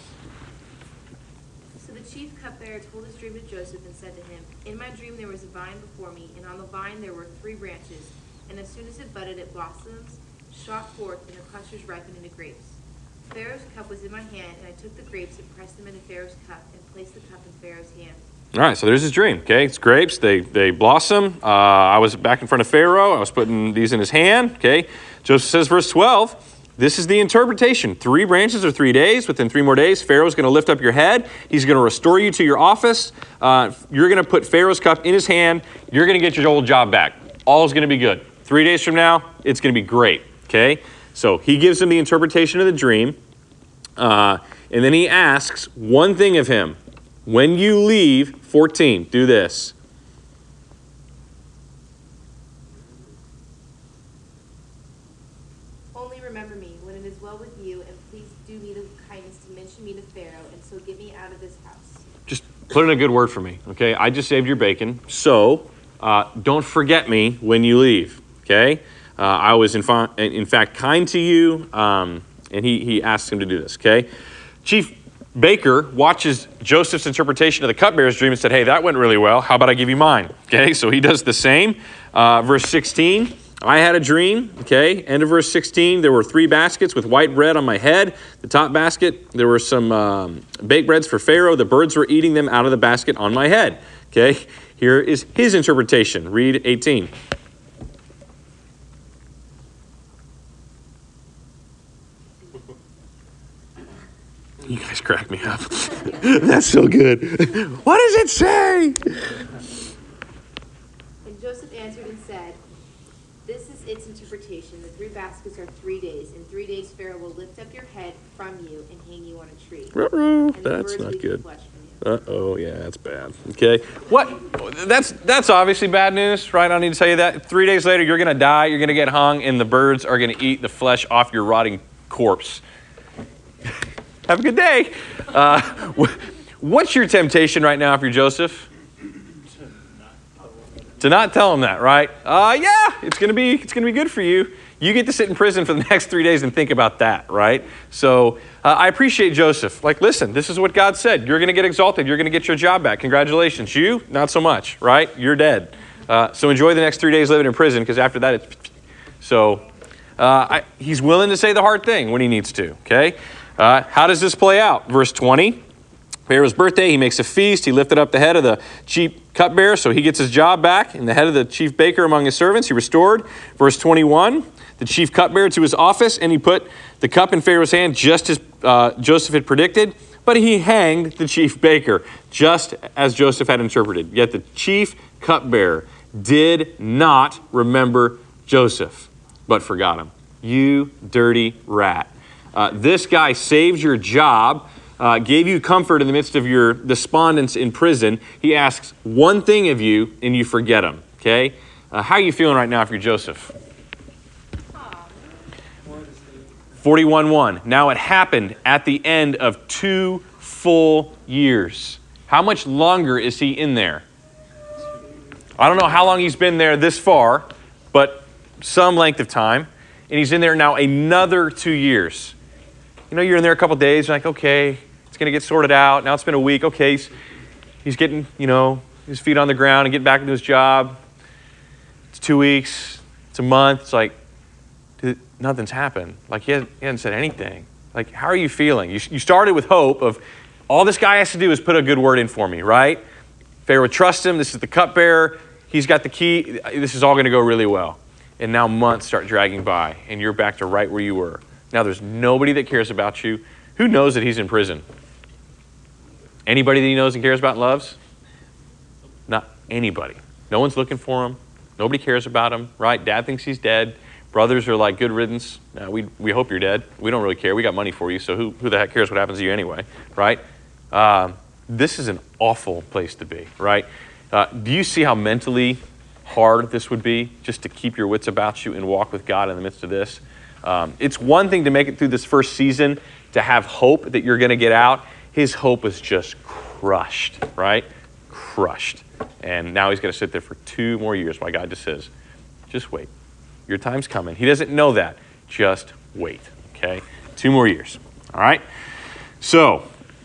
J: So the chief cupbearer told his dream to Joseph and said to him, "In my dream there was a vine before me, and on the vine there were 3 branches. And as soon as it budded, it blossoms, shot forth, and the clusters ripened into grapes. Pharaoh's cup was in my hand, and I took the grapes and pressed them into Pharaoh's cup and placed the cup in Pharaoh's hand."
A: All right, so there's his dream, okay? It's grapes. They blossom. I was back in front of Pharaoh. I was putting these in his hand, okay? Joseph says, verse 12, this is the interpretation. 3 branches or 3 days. Within 3 more days, Pharaoh's going to lift up your head. He's going to restore you to your office. You're going to put Pharaoh's cup in his hand. You're going to get your old job back. All is going to be good. 3 days from now, it's going to be great, okay? So he gives him the interpretation of the dream. And then he asks one thing of him. When you leave, 14, do this.
J: "Only remember me when it is well with you, and please do me the kindness to mention me to Pharaoh, and so get me out of this house."
A: Just put in a good word for me, okay? I just saved your bacon, so don't forget me when you leave, okay? I was, in fact, kind to you, and he asks him to do this, okay? Chief Baker watches Joseph's interpretation of the cupbearer's dream and said, "Hey, that went really well. How about I give you mine?" Okay, so he does the same. Verse 16, I had a dream, okay? End of verse 16, there were 3 baskets with white bread on my head. The top basket, there were some baked breads for Pharaoh. The birds were eating them out of the basket on my head, okay? Here is his interpretation. Read 18. You guys crack me up. That's so good. What does it say?
J: And Joseph answered and said, "This is its interpretation. The 3 baskets are 3 days. In 3 days Pharaoh will lift up your head from you and hang you on a tree. And the
A: That's
J: birds will
A: not
J: eat the
A: good.
J: flesh from you."
A: Oh yeah, that's bad. Okay, what? That's obviously bad news, right? I don't need to tell you that. 3 days later, you're gonna die. You're gonna get hung, and the birds are gonna eat the flesh off your rotting corpse. Have a good day. What's your temptation right now if you're Joseph? To not tell him that, right? Yeah, it's gonna be good for you. You get to sit in prison for the next 3 days and think about that, right? So I appreciate Joseph. Like, listen, this is what God said. You're gonna get exalted. You're gonna get your job back. Congratulations. You, not so much, right? You're dead. So enjoy the next 3 days living in prison, because after that, it's so. He's willing to say the hard thing when he needs to. Okay. How does this play out? Verse 20, Pharaoh's birthday, he makes a feast. He lifted up the head of the chief cupbearer, so he gets his job back, and the head of the chief baker among his servants, he restored. Verse 21, the chief cupbearer to his office, and he put the cup in Pharaoh's hand just as Joseph had predicted, but he hanged the chief baker, just as Joseph had interpreted. Yet the chief cupbearer did not remember Joseph, but forgot him. You dirty rat. This guy saved your job, gave you comfort in the midst of your despondence in prison. He asks one thing of you, and you forget him, okay? How are you feeling right now if you're Joseph? 41:1. Now it happened at the end of 2 full years. How much longer is he in there? I don't know how long he's been there this far, but some length of time. And he's in there now another 2 years. You know, you're in there a couple days, you're like, okay, it's going to get sorted out. Now it's been a week. Okay, he's getting, his feet on the ground and getting back into his job. It's 2 weeks. It's a month. It's like, nothing's happened. Like, he hasn't said anything. Like, how are you feeling? You started with hope of all this guy has to do is put a good word in for me, right? Pharaoh would trust him. This is the cupbearer. He's got the key. This is all going to go really well. And now months start dragging by, and you're back to right where you were. Now there's nobody that cares about you. Who knows that he's in prison? Anybody that he knows and cares about and loves? Not anybody. No one's looking for him. Nobody cares about him, right? Dad thinks he's dead. Brothers are like, good riddance. We hope you're dead. We don't really care. We got money for you, so who the heck cares what happens to you anyway, right? This is an awful place to be, right? Do you see how mentally hard this would be just to keep your wits about you and walk with God in the midst of this? It's one thing to make it through this first season, to have hope that you're going to get out. His hope was just crushed, right? Crushed. And now he's going to sit there for 2 more years while God just says, just wait. Your time's coming. He doesn't know that. Just wait, okay? 2 more years, all right? So,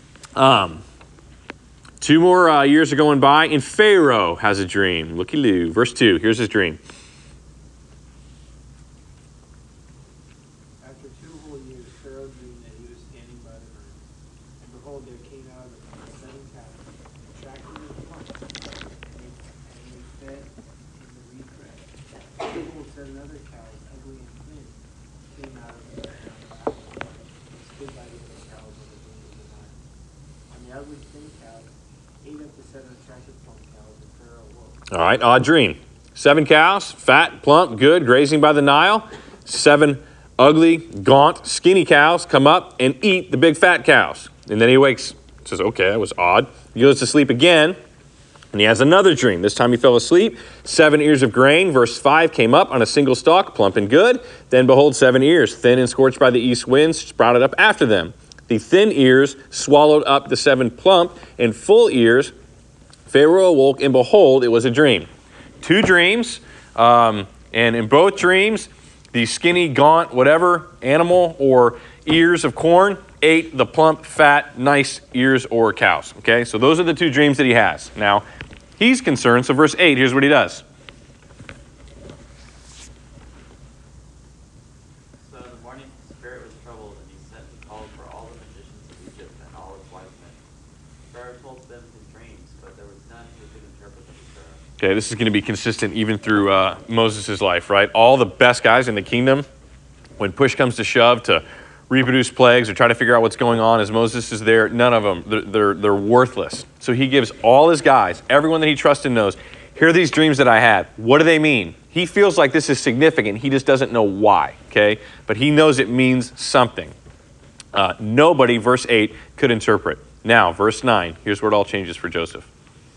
A: 2 more years are going by, and Pharaoh has a dream. Looky-loo. Verse 2, here's his dream.
H: After 2 whole years, Pharaoh dreamed that he was standing by the river. And behold, there came out of the 7 cows, attractive as plump, and they fed in the reed grass. And behold, 7 other cows, ugly and thin, came out of the ground and stood by the other cows of the bank of the Nile. And the ugly thin cows ate up the 7 attractive plump cows, and Pharaoh awoke.
A: All right, odd dream. 7 cows, fat, plump, good, grazing by the Nile. 7 ugly, gaunt, skinny cows come up and eat the big fat cows. And then he wakes, says, okay, that was odd. He goes to sleep again, and he has another dream. This time he fell asleep. 7 ears of grain, verse 5, came up on a single stalk, plump and good. Then behold, 7 ears, thin and scorched by the east winds, sprouted up after them. The thin ears swallowed up the 7 plump and full ears. Pharaoh awoke, and behold, it was a dream. 2 dreams, and in both dreams, the skinny, gaunt, whatever animal or ears of corn ate the plump, fat, nice ears or cows. Okay, so those are the 2 dreams that he has. Now, he's concerned, so verse 8, here's what he does.
G: So in the morning his spirit was troubled, and he sent and called for all the magicians of Egypt and all his wise men. Pharaoh told them his dreams, but there was none who could interpret them to Pharaoh.
A: Okay, this is going to be consistent even through Moses' life, right? All the best guys in the kingdom, when push comes to shove to reproduce plagues or try to figure out what's going on as Moses is there, none of them, they're worthless. So he gives all his guys, everyone that he trusts and knows, here are these dreams that I had. What do they mean? He feels like this is significant. He just doesn't know why, okay? But he knows it means something. Nobody, verse 8, could interpret. Now, verse 9, here's where it all changes for Joseph.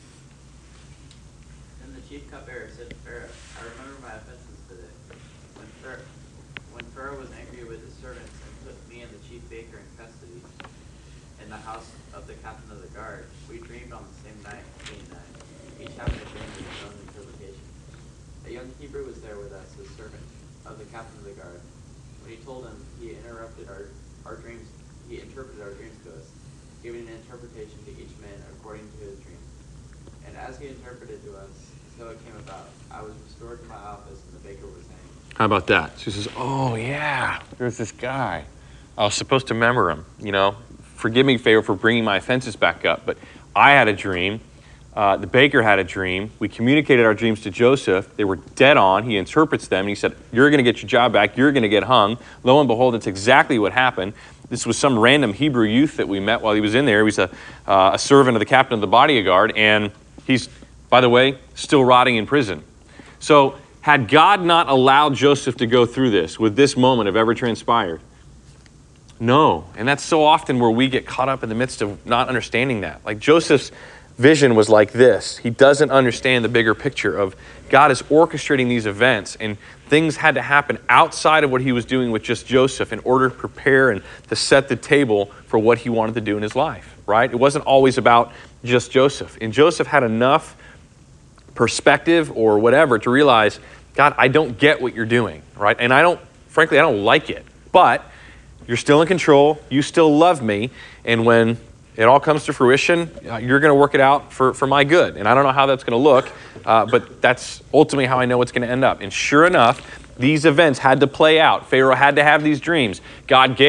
G: Then the chief cupbearer said to Pharaoh, I remember my offenses today. When Pharaoh was angry with his servants and put me and the chief baker in custody in the house of the captain of the guard, we dreamed on the same night, each having a dream with his own interpretation. A young Hebrew was there with us, the servant of the captain of the guard. When he told him, he interpreted our dreams to us, giving an interpretation to each man according to his dream. And as he interpreted to us, so it came about. I was restored to my office, and the baker was hanged.
A: How about that? She says, oh, yeah, there's this guy. I was supposed to remember him, you know. Forgive me, Pharaoh, for bringing my offenses back up, but I had a dream. The baker had a dream. We communicated our dreams to Joseph. They were dead on. He interprets them, and he said, you're going to get your job back. You're going to get hung. Lo and behold, it's exactly what happened. This was some random Hebrew youth that we met while he was in there. He was a servant of the captain of the bodyguard, and he's, by the way, still rotting in prison. So had God not allowed Joseph to go through this, would this moment have ever transpired? No. And that's so often where we get caught up in the midst of not understanding that. Like Joseph's vision was like this. He doesn't understand the bigger picture of God is orchestrating these events, and things had to happen outside of what he was doing with just Joseph in order to prepare and to set the table for what he wanted to do in his life, right? It wasn't always about just Joseph. And Joseph had enough perspective or whatever to realize, God, I don't get what you're doing, right? And frankly, I don't like it, but you're still in control. You still love me. And when it all comes to fruition, you're going to work it out for my good. And I don't know how that's going to look, but that's ultimately how I know it's going to end up. And sure enough, these events had to play out. Pharaoh had to have these dreams. God gave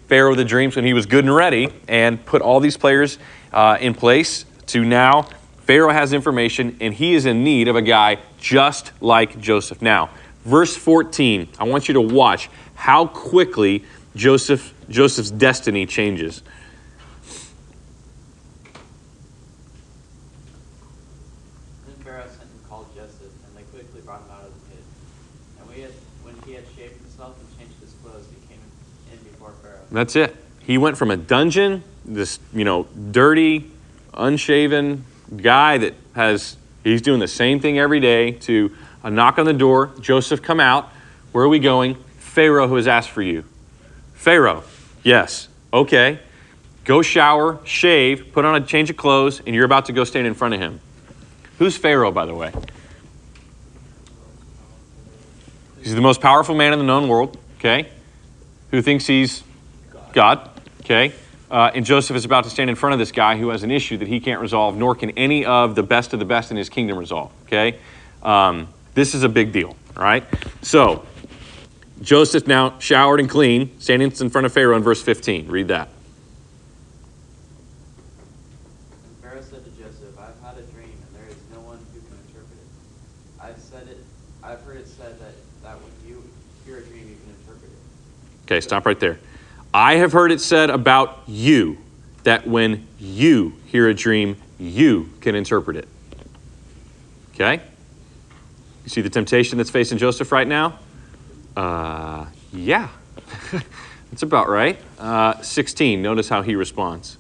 A: Pharaoh the dreams when he was good and ready and put all these players in place to now Pharaoh has information and he is in need of a guy just like Joseph. Now, verse 14, I want you to watch how quickly Joseph's destiny changes.
G: Then Pharaoh sent and called Joseph, and they quickly brought him out of the pit. And when he had shaved himself and changed his clothes, he came in before Pharaoh.
A: That's it. He went from a dungeon, this, dirty, unshaven guy he's doing the same thing every day, to a knock on the door. Joseph, come out. Where are we going? Pharaoh who has asked for you. Pharaoh, yes. Okay. Go shower, shave, put on a change of clothes, and you're about to go stand in front of him. Who's Pharaoh, by the way? He's the most powerful man in the known world, okay? Who thinks he's God, okay? And Joseph is about to stand in front of this guy who has an issue that he can't resolve, nor can any of the best in his kingdom resolve, okay? This is a big deal, all right? So, Joseph now showered and clean, standing in front of Pharaoh in verse 15. Read that.
G: And Pharaoh said to Joseph, I've had a dream, and there is no one who can interpret it. I've heard it said that when you hear a dream, you can interpret it.
A: Okay, stop right there. I have heard it said about you that when you hear a dream, you can interpret it. Okay? You see the temptation that's facing Joseph right now? Yeah. That's about right. 16, notice how he responds.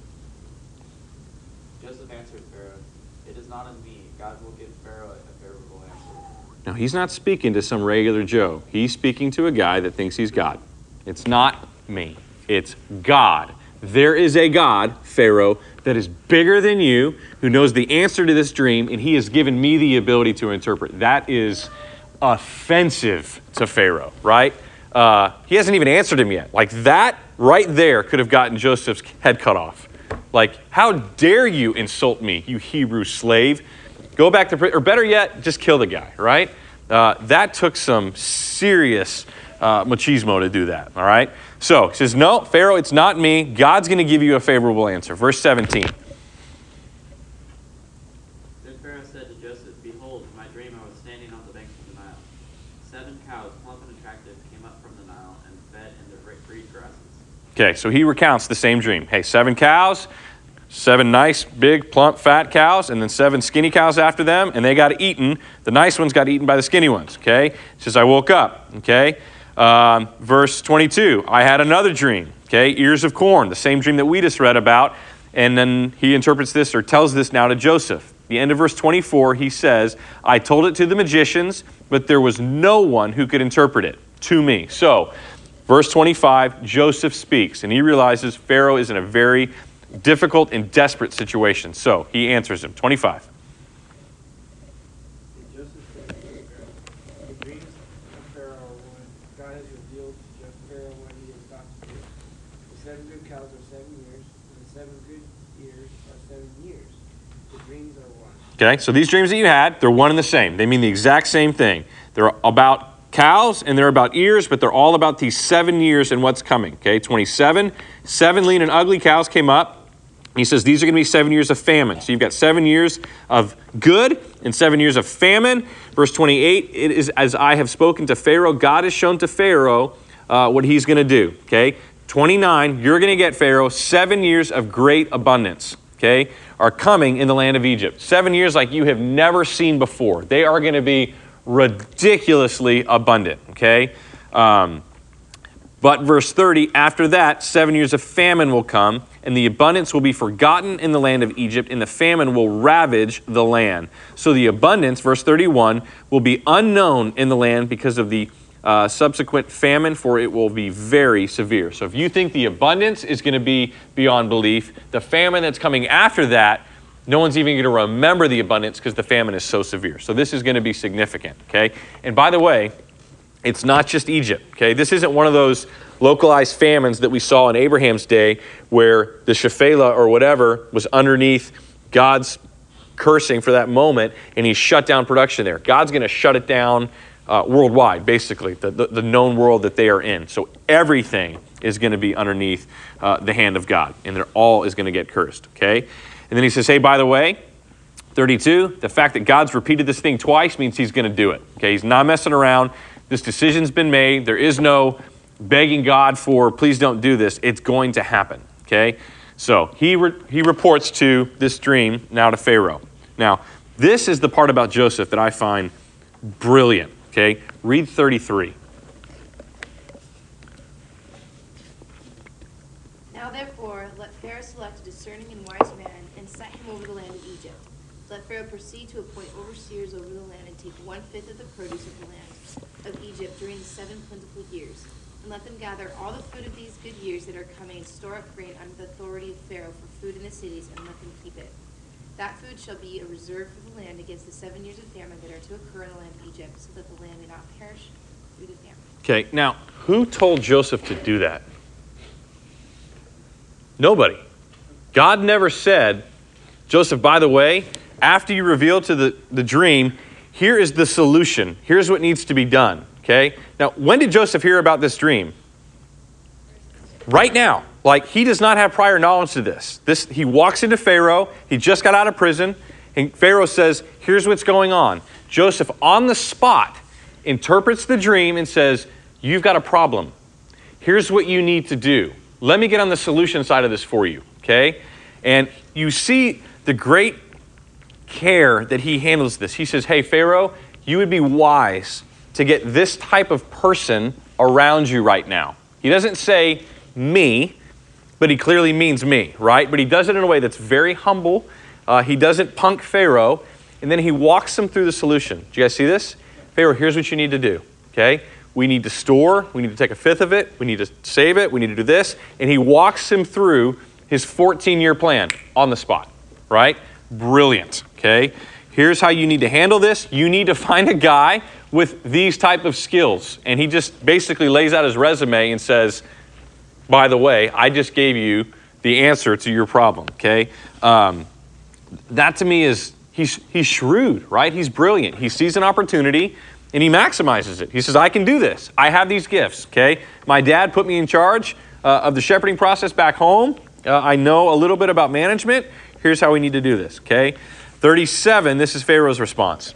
G: Joseph answered Pharaoh, it is not in me. God will give Pharaoh a favorable answer.
A: Now, he's not speaking to some regular Joe. He's speaking to a guy that thinks he's God. It's not me. It's God. There is a God, Pharaoh, that is bigger than you, who knows the answer to this dream, and he has given me the ability to interpret. That is offensive to Pharaoh, right? He hasn't even answered him yet. Like, that right there could have gotten Joseph's head cut off. Like, how dare you insult me, you Hebrew slave? Go back to prison, or better yet, just kill the guy, right? That took some serious machismo to do that, all right? So, he says, no, Pharaoh, it's not me. God's going to give you a favorable answer. Verse 17.
G: Then Pharaoh said to Joseph, behold, in my dream I was standing on the banks of the Nile. 7 cows, plump and attractive, came up from the Nile and fed in the reed grasses.
A: Okay, so he recounts the same dream. Hey, 7 cows, 7 nice, big, plump, fat cows, and then 7 skinny cows after them, and they got eaten. The nice ones got eaten by the skinny ones, okay? It says, I woke up, okay? Verse 22, I had another dream, okay? Ears of corn, the same dream that we just read about, and then he interprets this or tells this now to Joseph. The end of verse 24, he says, I told it to the magicians, but there was no one who could interpret it to me. So, verse 25, Joseph speaks, and he realizes Pharaoh is in a very difficult and desperate situation. So, he answers him. 25.
H: And Joseph said to Pharaoh, the dreams of Pharaoh are one. God has revealed to Pharaoh what he has got to do. The 7 good cows are 7 years, and the 7 good ears are 7 years. The dreams are one.
A: Okay, so these dreams that you had, they're one and the same. They mean the exact same thing. They're about cows and they're about ears, but they're all about these 7 years and what's coming. Okay, 27, 7 lean and ugly cows came up. He says these are going to be 7 years of famine. So you've got 7 years of good and 7 years of famine. Verse 28, it is as I have spoken to Pharaoh. God has shown to Pharaoh what he's going to do. Okay, 29, you're going to get, Pharaoh, 7 years of great abundance. Okay, are coming in the land of Egypt. 7 years like you have never seen before. They are going to be ridiculously abundant. Okay. But verse 30, after that, 7 years of famine will come, and the abundance will be forgotten in the land of Egypt, and the famine will ravage the land. So the abundance, verse 31, will be unknown in the land because of the subsequent famine, for it will be very severe. So if you think the abundance is going to be beyond belief, the famine that's coming after that, no one's even going to remember the abundance because the famine is so severe. So this is going to be significant, okay? And by the way, it's not just Egypt, okay? This isn't one of those localized famines that we saw in Abraham's day where the Shephelah or whatever was underneath God's cursing for that moment and he shut down production there. God's going to shut it down worldwide, basically, the known world that they are in. So everything is going to be underneath the hand of God, and they're all is going to get cursed, okay? And then he says, hey, by the way, 32, the fact that God's repeated this thing twice means he's going to do it, okay? He's not messing around. This decision's been made. There is no begging God for, please don't do this. It's going to happen, okay? So he reports to this dream now to Pharaoh. Now, this is the part about Joseph that I find brilliant, okay? Read 33.
J: Now therefore, let Pharaoh select a discerning and wise man, and set him over the land of Egypt. Let Pharaoh proceed to appoint overseers over the land, and take 1/5 of the produce of the land of Egypt during the 7 plentiful years. And let them gather all the food of these good years that are coming, and store up grain under the authority of Pharaoh for food in the cities, and let them keep it. That food shall be a reserve for the land against the 7 years of famine that are to occur in the land of Egypt, so that the land may not perish through the famine.
A: Okay, now, who told Joseph to do that? Nobody. God never said, Joseph, by the way, after you reveal to the dream, here is the solution. Here's what needs to be done, okay? Now, when did Joseph hear about this dream? Right now. Like, he does not have prior knowledge to this. He walks into Pharaoh. He just got out of prison. And Pharaoh says, here's what's going on. Joseph, on the spot, interprets the dream and says, you've got a problem. Here's what you need to do. Let me get on the solution side of this for you, okay? And you see the great care that he handles this. He says, hey, Pharaoh, you would be wise to get this type of person around you right now. He doesn't say me, but he clearly means me, right? But he does it in a way that's very humble. He doesn't punk Pharaoh, and then he walks him through the solution. Do you guys see this? Pharaoh, here's what you need to do, okay? We need to store. We need to take 1/5 of it. We need to save it. We need to do this. And he walks him through his 14-year plan on the spot, right? Brilliant, okay? Here's how you need to handle this. You need to find a guy with these type of skills. And he just basically lays out his resume and says, by the way, I just gave you the answer to your problem, okay? That to me is, he's shrewd, right? He's brilliant. He sees an opportunity and he maximizes it. He says, I can do this. I have these gifts, okay? My dad put me in charge of the shepherding process back home. I know a little bit about management. Here's how we need to do this, okay? 37, this is Pharaoh's response.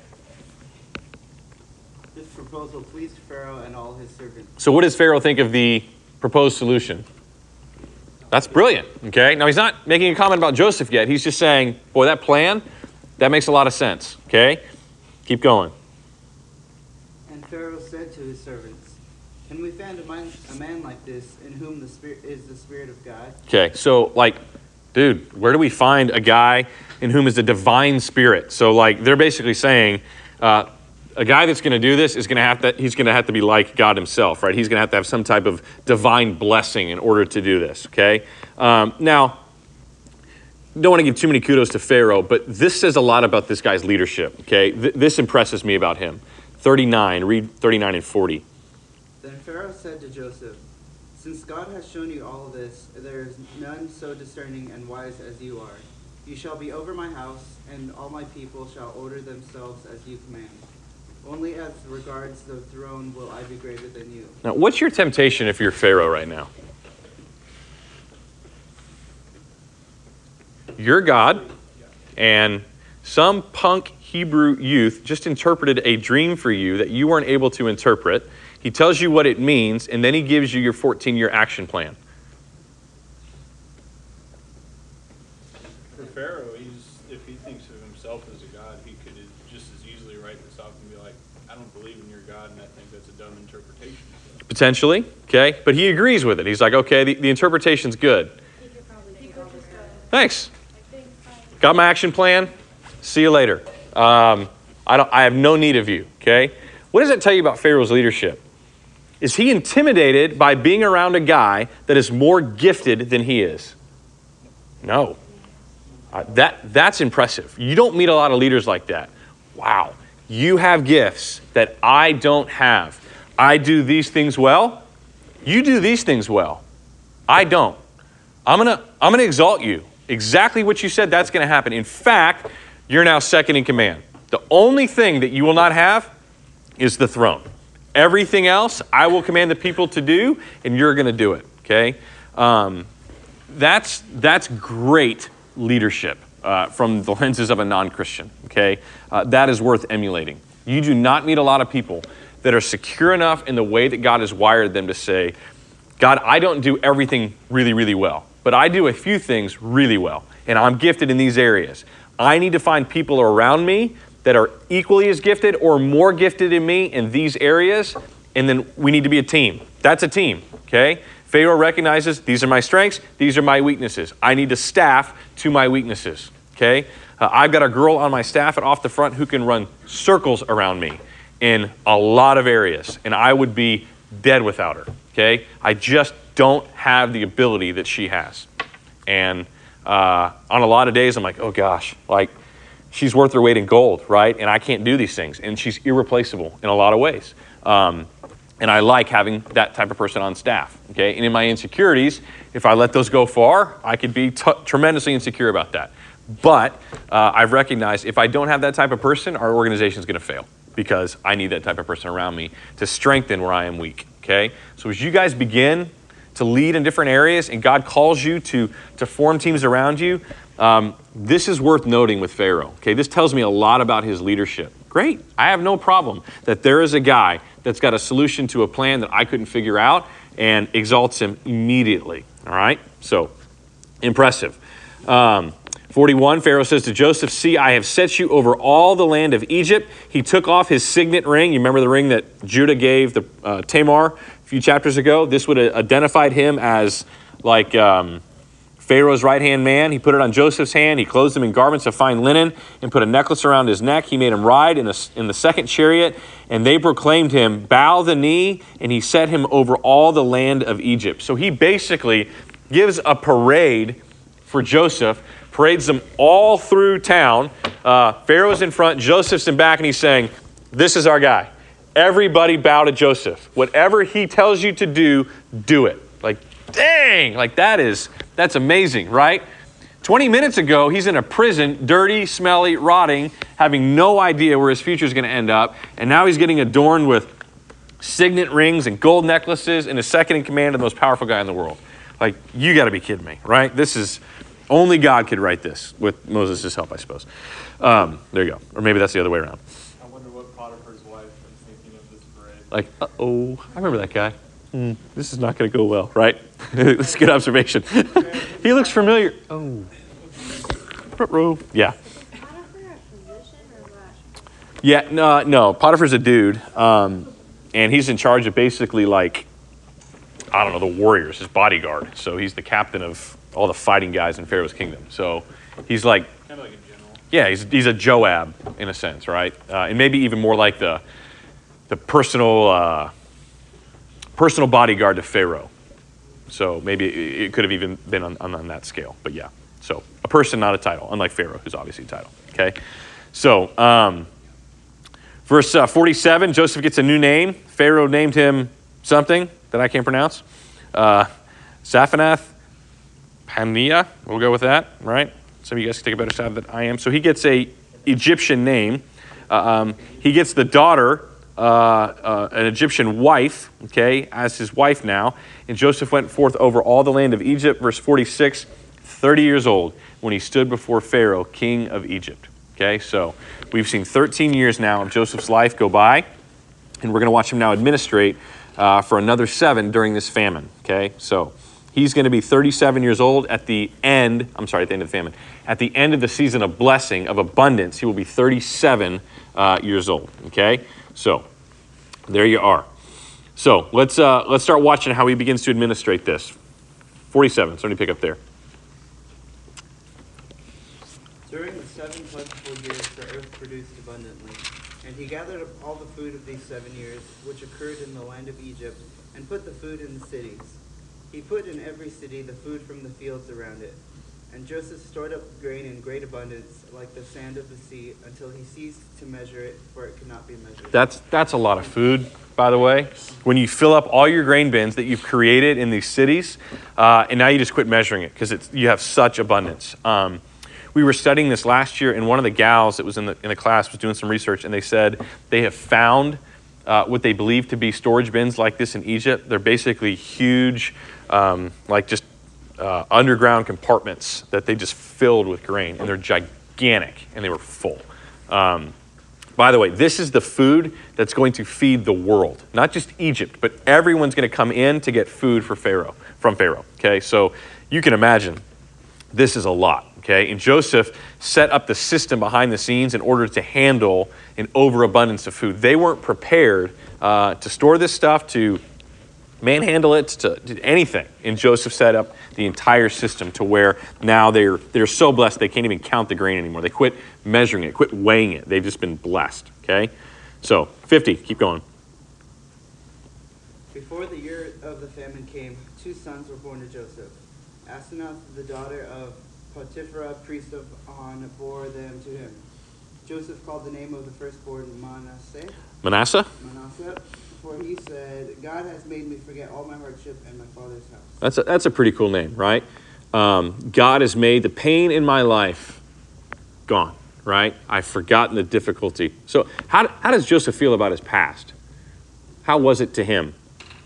I: This proposal pleased Pharaoh and all his servants.
A: So what does Pharaoh think of the proposed solution? That's brilliant, okay? Now, he's not making a comment about Joseph yet. He's just saying, boy, that plan, that makes a lot of sense, okay? Keep going.
I: And Pharaoh said to his servants, can we find a man like this in whom the Spirit is the Spirit of God?
A: Okay, so like, dude, where do we find a guy in whom is the divine spirit? So like, they're basically saying, a guy that's going to do this is going to have to, he's going to have to be like God himself, right? He's going to have some type of divine blessing in order to do this, okay? Now, don't want to give too many kudos to Pharaoh, but this says a lot about this guy's leadership, okay? This impresses me about him. 39, read 39 and 40.
I: Then Pharaoh said to Joseph, since God has shown you all this, there is none so discerning and wise as you are. You shall be over my house, and all my people shall order themselves as you command. Only as regards the throne will I be greater than you.
A: Now, what's your temptation if you're Pharaoh right now? You're God, and some punk Hebrew youth just interpreted a dream for you that you weren't able to interpret. He tells you what it means, and then he gives you your 14-year action plan.
D: For Pharaoh, if he thinks of himself as a god, he could just as easily write this off and be like, I don't believe in your God, and I think that's a dumb interpretation.
A: Potentially, okay? But he agrees with it. He's like, okay, the interpretation's good. Thanks. Got my action plan. See you later. I have no need of you, okay? What does that tell you about Pharaoh's leadership? Is he intimidated by being around a guy that is more gifted than he is? No. That's impressive. You don't meet a lot of leaders like that. Wow. You have gifts that I don't have. I do these things well. You do these things well. I don't. I'm gonna exalt you. Exactly what you said, that's going to happen. In fact, you're now second in command. The only thing that you will not have is the throne. Everything else, I will command the people to do, and you're going to do it. okay? That's great leadership from the lenses of a non-Christian, okay? That is worth emulating. You do not meet a lot of people that are secure enough in the way that God has wired them to say, God, I don't do everything really, really well, but I do a few things really well, and I'm gifted in these areas. I need to find people around me that are equally as gifted or more gifted than me in these areas, and then we need to be a team. That's a team, okay? Pharaoh recognizes these are my strengths, these are my weaknesses. I need to staff to my weaknesses, okay? I've got a girl on my staff and off the front who can run circles around me in a lot of areas, and I would be dead without her, okay? I just don't have the ability that she has. And on a lot of days, I'm like, oh gosh, like she's worth her weight in gold, right? And I can't do these things. And she's irreplaceable in a lot of ways. And I like having that type of person on staff, okay? And in my insecurities, if I let those go far, I could be tremendously insecure about that. But I've recognized if I don't have that type of person, our organization is going to fail because I need that type of person around me to strengthen where I am weak, okay? So as you guys begin to lead in different areas and God calls you to form teams around you, this is worth noting with Pharaoh, okay? This tells me a lot about his leadership. Great. I have no problem that there is a guy that's got a solution to a plan that I couldn't figure out and exalts him immediately, all right? So, impressive. 41, Pharaoh says to Joseph, see, I have set you over all the land of Egypt. He took off his signet ring. You remember the ring that Judah gave the Tamar a few chapters ago? This would have identified him as like Pharaoh's right-hand man. He put it on Joseph's hand. He clothed him in garments of fine linen and put a necklace around his neck. He made him ride in the second chariot, and they proclaimed him, bow the knee, and he set him over all the land of Egypt. So he basically gives a parade for Joseph, parades them all through town. Pharaoh's in front, Joseph's in back, and he's saying, this is our guy. Everybody bow to Joseph. Whatever he tells you to do, do it. Like, dang, like that's amazing, right? 20 minutes ago, he's in a prison, dirty, smelly, rotting, having no idea where his future is going to end up. And now he's getting adorned with signet rings and gold necklaces and is second in command of the most powerful guy in the world. Like, you got to be kidding me, right? This is, only God could write this with Moses' help, I suppose. There you go. Or maybe that's the other way around.
K: I wonder what Potiphar's wife was thinking of this parade.
A: Like, uh-oh, I remember that guy. This is not going to go well, right? That's a good observation. He looks familiar. Oh. Front row. Yeah.
J: Potiphar a physician or what?
A: Yeah, no. Potiphar's a dude, and he's in charge of basically like, I don't know, the warriors, his bodyguard. So he's the captain of all the fighting guys in Pharaoh's kingdom. So he's like,
K: Kind of like a general.
A: yeah, he's a Joab in a sense, right? And maybe even more like the personal bodyguard to Pharaoh. So maybe it could have even been on that scale. But yeah, so a person, not a title, unlike Pharaoh, who's obviously a title. Okay, so verse 47, Joseph gets a new name. Pharaoh named him something that I can't pronounce. Zaphanath Paneah, we'll go with that, right? Some of you guys can take a better stab than I am. So he gets a Egyptian name. He gets the daughter, an Egyptian wife, okay, as his wife now. And Joseph went forth over all the land of Egypt, verse 46, 30 years old, when he stood before Pharaoh, king of Egypt. Okay, so we've seen 13 years now of Joseph's life go by, and we're going to watch him now administrate for another 7 during this famine. Okay, so he's going to be 37 years old at the end of the famine. At the end of the season of blessing, of abundance, he will be 37 years old. Okay, so there you are. So let's start watching how he begins to administrate this. 47, somebody pick up there.
I: During the 7 plentiful years, the earth produced abundantly. And he gathered up all the food of these 7 years, which occurred in the land of Egypt, and put the food in the cities. He put in every city the food from the fields around it. And Joseph stored up grain in great abundance, like the sand of the sea, until he ceased to measure it, for it could not be measured.
A: That's a lot of food, by the way. When you fill up all your grain bins that you've created in these cities, and now you just quit measuring it because you have such abundance. We were studying this last year, and one of the gals that was in the class was doing some research, and they said they have found what they believe to be storage bins like this in Egypt. They're basically huge, underground compartments that they just filled with grain, and they're gigantic, and they were full. By the way, this is the food that's going to feed the world, not just Egypt, but everyone's going to come in to get food from Pharaoh. Okay, so you can imagine this is a lot. Okay, and Joseph set up the system behind the scenes in order to handle an overabundance of food. They weren't prepared to store this stuff, to manhandle it, to anything. And Joseph set up the entire system to where now they're so blessed they can't even count the grain anymore. They quit measuring it, quit weighing it. They've just been blessed. Okay, so 50. Keep going.
I: Before the year of the famine came, 2 sons were born to Joseph. Asenath, the daughter of Potiphera, priest of On, bore them to him. Joseph called the name of the firstborn
A: Manasseh?
I: For he said, God has made me forget all my hardship and my father's house.
A: That's a pretty cool name, right? God has made the pain in my life gone, right? I've forgotten the difficulty. So how does Joseph feel about his past? How was it to him?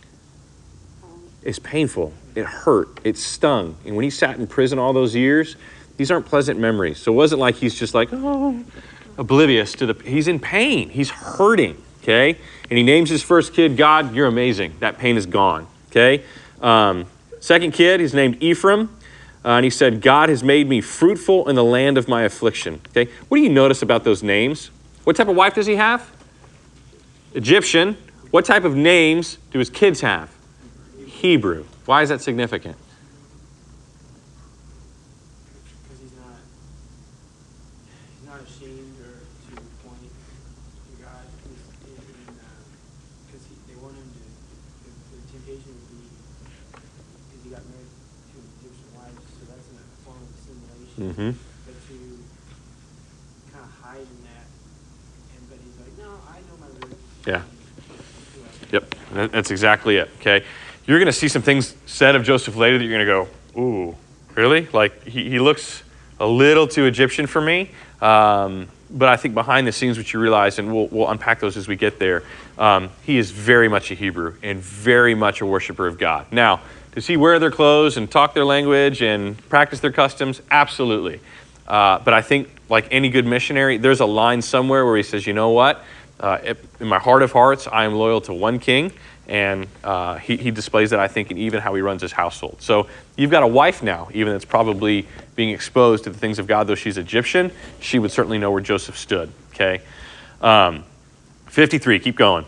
A: It's painful. It hurt. It stung. And when he sat in prison all those years, these aren't pleasant memories. So it wasn't like he's just like, oblivious to he's in pain. He's hurting, okay? And he names his first kid, God, you're amazing. That pain is gone, okay? Second kid, he's named Ephraim. And he said, God has made me fruitful in the land of my affliction, okay? What do you notice about those names? What type of wife does he have? Egyptian. What type of names do his kids have? Hebrew. Why is that significant?
H: Because he's not ashamed or to point to God, because they want him to. The temptation would be because he got married to an Egyptian wife, so that's a form of assimilation. But to kind of hide in that, but he's like, no, I know my roots.
A: Yeah. Yep. That's exactly it. Okay. You're going to see some things said of Joseph later that you're going to go, ooh, really? Like, he looks a little too Egyptian for me. But I think behind the scenes, what you realize, and we'll unpack those as we get there, he is very much a Hebrew and very much a worshiper of God. Now, does he wear their clothes and talk their language and practice their customs? Absolutely. But I think, like any good missionary, there's a line somewhere where he says, you know what? In my heart of hearts, I am loyal to one king. And he displays that, I think, in even how he runs his household. So you've got a wife now, even that's probably being exposed to the things of God, though she's Egyptian. She would certainly know where Joseph stood, okay? 53, keep going.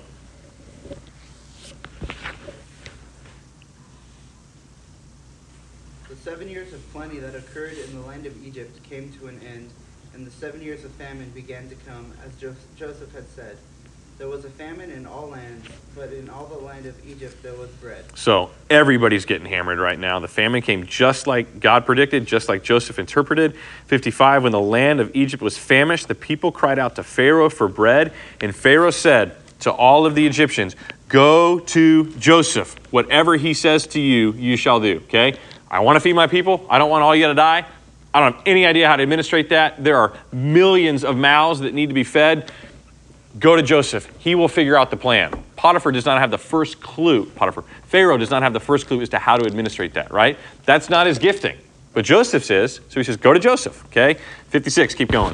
I: The 7 years of plenty that occurred in the land of Egypt came to an end, and the 7 years of famine began to come, as Joseph had said. There was a famine in all lands, but in all the land of Egypt there was bread.
A: So everybody's getting hammered right now. The famine came just like God predicted, just like Joseph interpreted. 55, when the land of Egypt was famished, the people cried out to Pharaoh for bread. And Pharaoh said to all of the Egyptians, go to Joseph. Whatever he says to you, you shall do, okay? I want to feed my people. I don't want all you to die. I don't have any idea how to administrate that. There are millions of mouths that need to be fed. Go to Joseph. He will figure out the plan. Potiphar does not have the first clue. Pharaoh does not have the first clue as to how to administrate that, right? That's not his gifting. But Joseph's is. So he says, go to Joseph, okay? 56, keep going.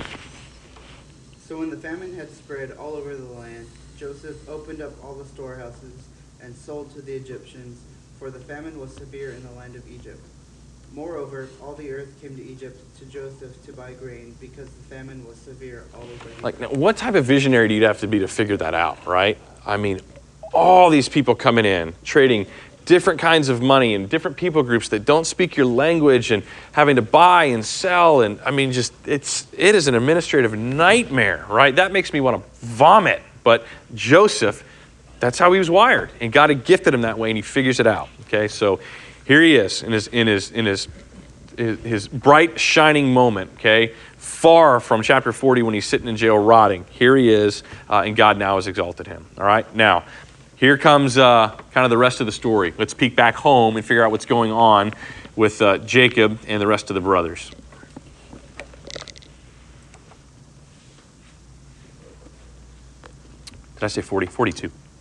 I: So when the famine had spread all over the land, Joseph opened up all the storehouses and sold to the Egyptians, for the famine was severe in the land of Egypt. Moreover, all the earth came to Egypt to Joseph to buy grain, because the famine was severe all over Egypt.
A: Like, now, what type of visionary do you have to be to figure that out, right? I mean, all these people coming in, trading different kinds of money and different people groups that don't speak your language and having to buy and sell. And I mean, just, it is an administrative nightmare, right? That makes me want to vomit. But Joseph, that's how he was wired. And God had gifted him that way, and he figures it out, okay? So here he is in his bright, shining moment, okay? Far from chapter 40 when he's sitting in jail rotting. Here he is, and God now has exalted him, all right? Now, here comes kind of the rest of the story. Let's peek back home and figure out what's going on with Jacob and the rest of the brothers. Did I say 40? 42.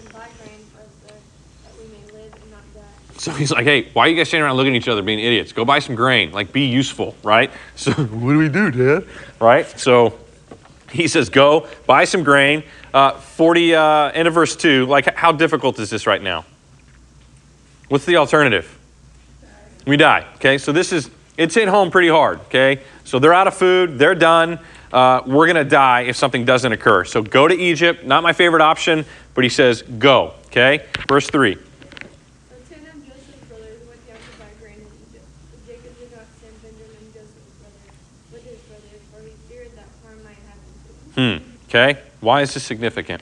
B: and buy grain for us there, that we may live and not die.
A: So he's like, hey, why are you guys standing around looking at each other being idiots? Go buy some grain. Like, be useful, right? So what do we do, Dad? Right? So he says, go buy some grain. End of verse 2. Like, how difficult is this right now? What's the alternative? We die. Okay, so it's hit home pretty hard. Okay, so they're out of food. They're done. We're going to die if something doesn't occur. So go to Egypt. Not my favorite option, but he says, go. Okay, verse 3.
B: So 10 of Joseph's brothers went down to buy grain in Egypt. But Jacob did not send Benjamin, Joseph's brother, with his brothers, for he feared that harm might happen to him.
A: Okay, why is this significant?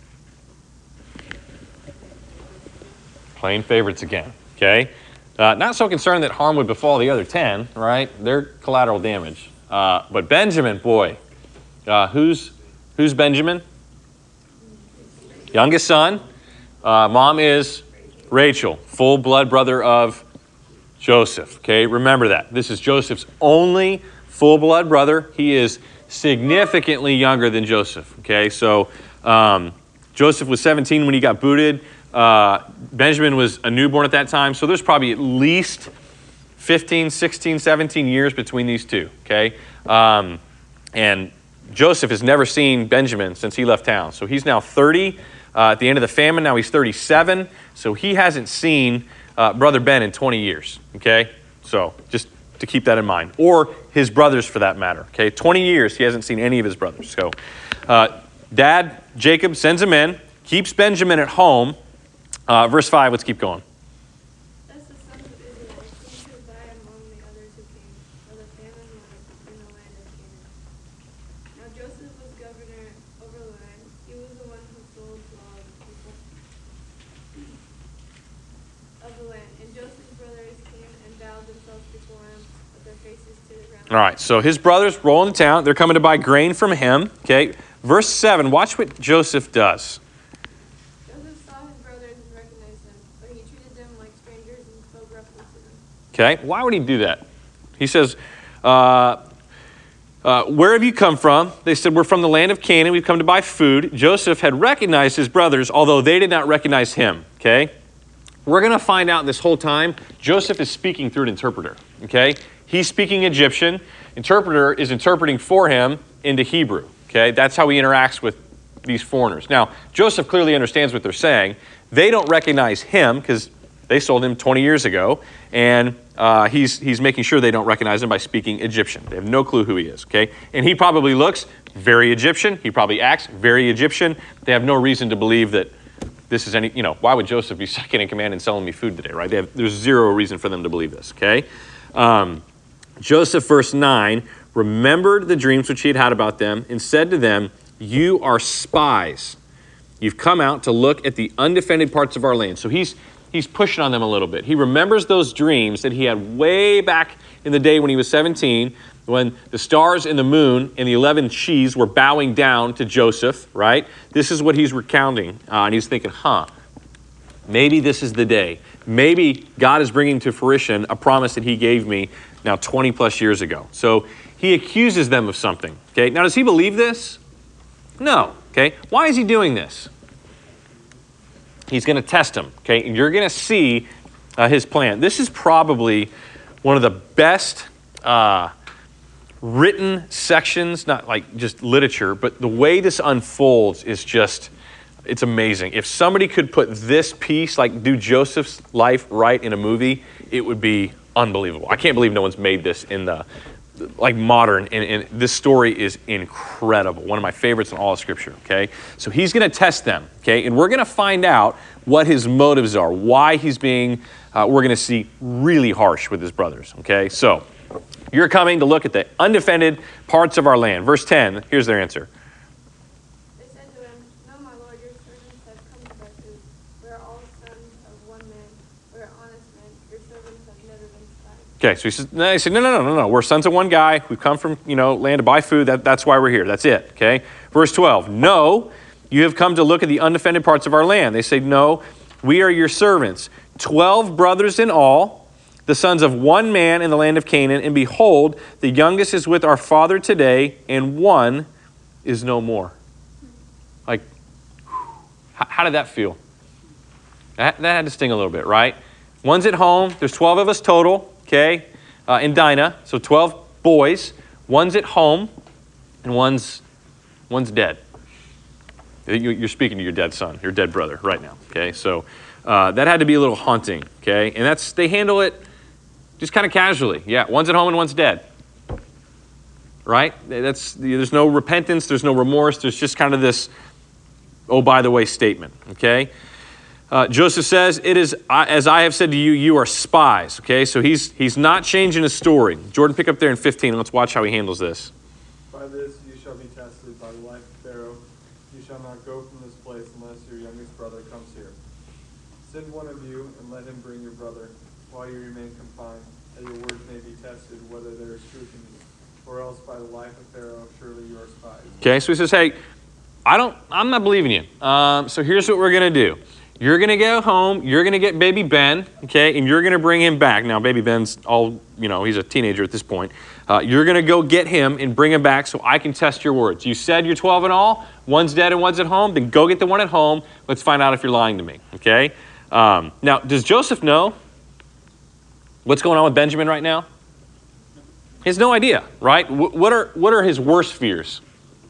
A: Playing favorites again. Okay, not so concerned that harm would befall the other 10, right? They're collateral damage. But Benjamin, boy, who's Benjamin? Youngest son. Mom is Rachel, full blood brother of Joseph. Okay, remember that. This is Joseph's only full blood brother. He is significantly younger than Joseph. Okay, so Joseph was 17 when he got booted. Benjamin was a newborn at that time. So there's probably at least 15, 16, 17 years between these two. Okay, and Joseph has never seen Benjamin since he left town. So he's now 30. At the end of the famine, now he's 37. So he hasn't seen Brother Ben in 20 years. Okay, so just to keep that in mind. Or his brothers for that matter. Okay, 20 years he hasn't seen any of his brothers. So Dad, Jacob, sends him in, keeps Benjamin at home. Verse 5, let's keep going.
B: Thus the sons of Israel came to die among the others who came, for the famine was in the land of Canaan. Now Joseph was governor over the land. He was the one who sold to all the people of the land. And Joseph's brothers came and bowed themselves before him with their faces to the ground.
A: All right, so his brothers roll into town. They're coming to buy grain from him. Okay, verse 7, watch what Joseph does.
B: Joseph saw his brothers and recognized them, but he treated them like strangers and spoke roughly to them.
A: Okay, why would he do that? He says, where have you come from? They said, we're from the land of Canaan. We've come to buy food. Joseph had recognized his brothers, although they did not recognize him. Okay, we're going to find out this whole time, Joseph is speaking through an interpreter. Okay, he's speaking Egyptian. Interpreter is interpreting for him into Hebrew. Okay, that's how he interacts with these foreigners. Now, Joseph clearly understands what they're saying. They don't recognize him because they sold him 20 years ago, and he's making sure they don't recognize him by speaking Egyptian. They have no clue who he is, okay? And he probably looks very Egyptian. He probably acts very Egyptian. They have no reason to believe that this is any, why would Joseph be second in command and selling me food today, right? There's zero reason for them to believe this, okay? Joseph, verse 9, remembered the dreams which he had had about them and said to them, you are spies. You've come out to look at the undefended parts of our land. So he's pushing on them a little bit. He remembers those dreams that he had way back in the day when he was 17, when the stars and the moon and the 11 sheaves were bowing down to Joseph, right? This is what he's recounting. And he's thinking, maybe this is the day. Maybe God is bringing to fruition a promise that he gave me now 20 plus years ago. So he accuses them of something. Okay. Now, does he believe this? No. Okay. Why is he doing this? He's going to test him. Okay. And you're going to see his plan. This is probably one of the best written sections, not like just literature, but the way this unfolds is just, it's amazing. If somebody could put this piece, like do Joseph's life right in a movie, it would be unbelievable. I can't believe no one's made this in the modern, and this story is incredible. One of my favorites in all of Scripture, okay? So he's going to test them, okay? And we're going to find out what his motives are, why he's being, we're going to see, really harsh with his brothers, okay? So you're coming to look at the undefended parts of our land. Verse 10, here's their answer.
B: They said to him, no, my lord, your servants have come to buy food. We are all sons of one man. We are honest men. Your servants have never been spies.
A: Okay, so they said, no. We're sons of one guy. We've come from, land to buy food. That's why we're here. That's it, okay? Verse 12, no, you have come to look at the undefended parts of our land. They say, no, we are your servants. 12 brothers in all, the sons of one man in the land of Canaan. And behold, the youngest is with our father today, and one is no more. Like, how did that feel? That had to sting a little bit, right? One's at home. There's 12 of us total, okay, in Dinah. So 12 boys. One's at home, and one's dead. You're speaking to your dead son, your dead brother right now, okay? So that had to be a little haunting, okay? And they handle it just kind of casually. Yeah, one's at home and one's dead, right? There's no repentance, there's no remorse, there's just kind of this, oh, by the way, statement, okay? Joseph says, it is, as I have said to you, you are spies, okay? So he's not changing his story. Jordan, pick up there in 15. Let's watch how he handles this.
K: By this you shall be tested by the life of Pharaoh. You shall not go from this place unless your youngest brother comes here. Send one of you and let him bring your brother while you remain confined, that your words may be tested whether there is truth in you. Or else by the life of Pharaoh, surely you are spies.
A: Okay, so he says, hey, I'm not believing you. So here's what we're going to do. You're going to go home, you're going to get baby Ben, okay, and you're going to bring him back. Now, baby Ben's he's a teenager at this point. You're going to go get him and bring him back so I can test your words. You said you're 12 in all, one's dead and one's at home, then go get the one at home. Let's find out if you're lying to me, okay? Now, does Joseph know what's going on with Benjamin right now? He has no idea, right? What are his worst fears?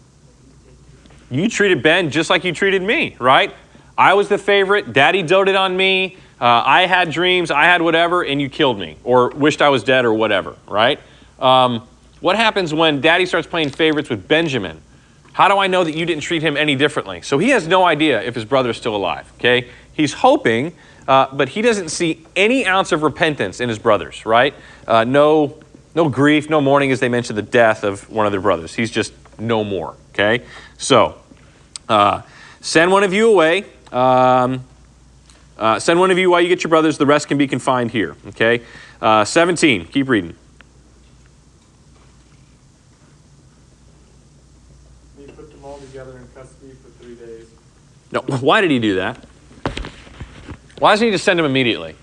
A: You treated Ben just like you treated me, right? I was the favorite. Daddy doted on me. I had dreams. I had whatever, and you killed me or wished I was dead or whatever, right? What happens when Daddy starts playing favorites with Benjamin? How do I know that you didn't treat him any differently? So he has no idea if his brother is still alive, okay? He's hoping, but he doesn't see any ounce of repentance in his brothers, right? No grief, no mourning, as they mentioned the death of one of their brothers. He's just no more, okay? So send one of you away. Send one of you while you get your brothers. The rest can be confined here. Okay? 17. Keep reading.
K: He put them all together in custody for 3 days.
A: No. Why did he do that? Why doesn't he just send them immediately?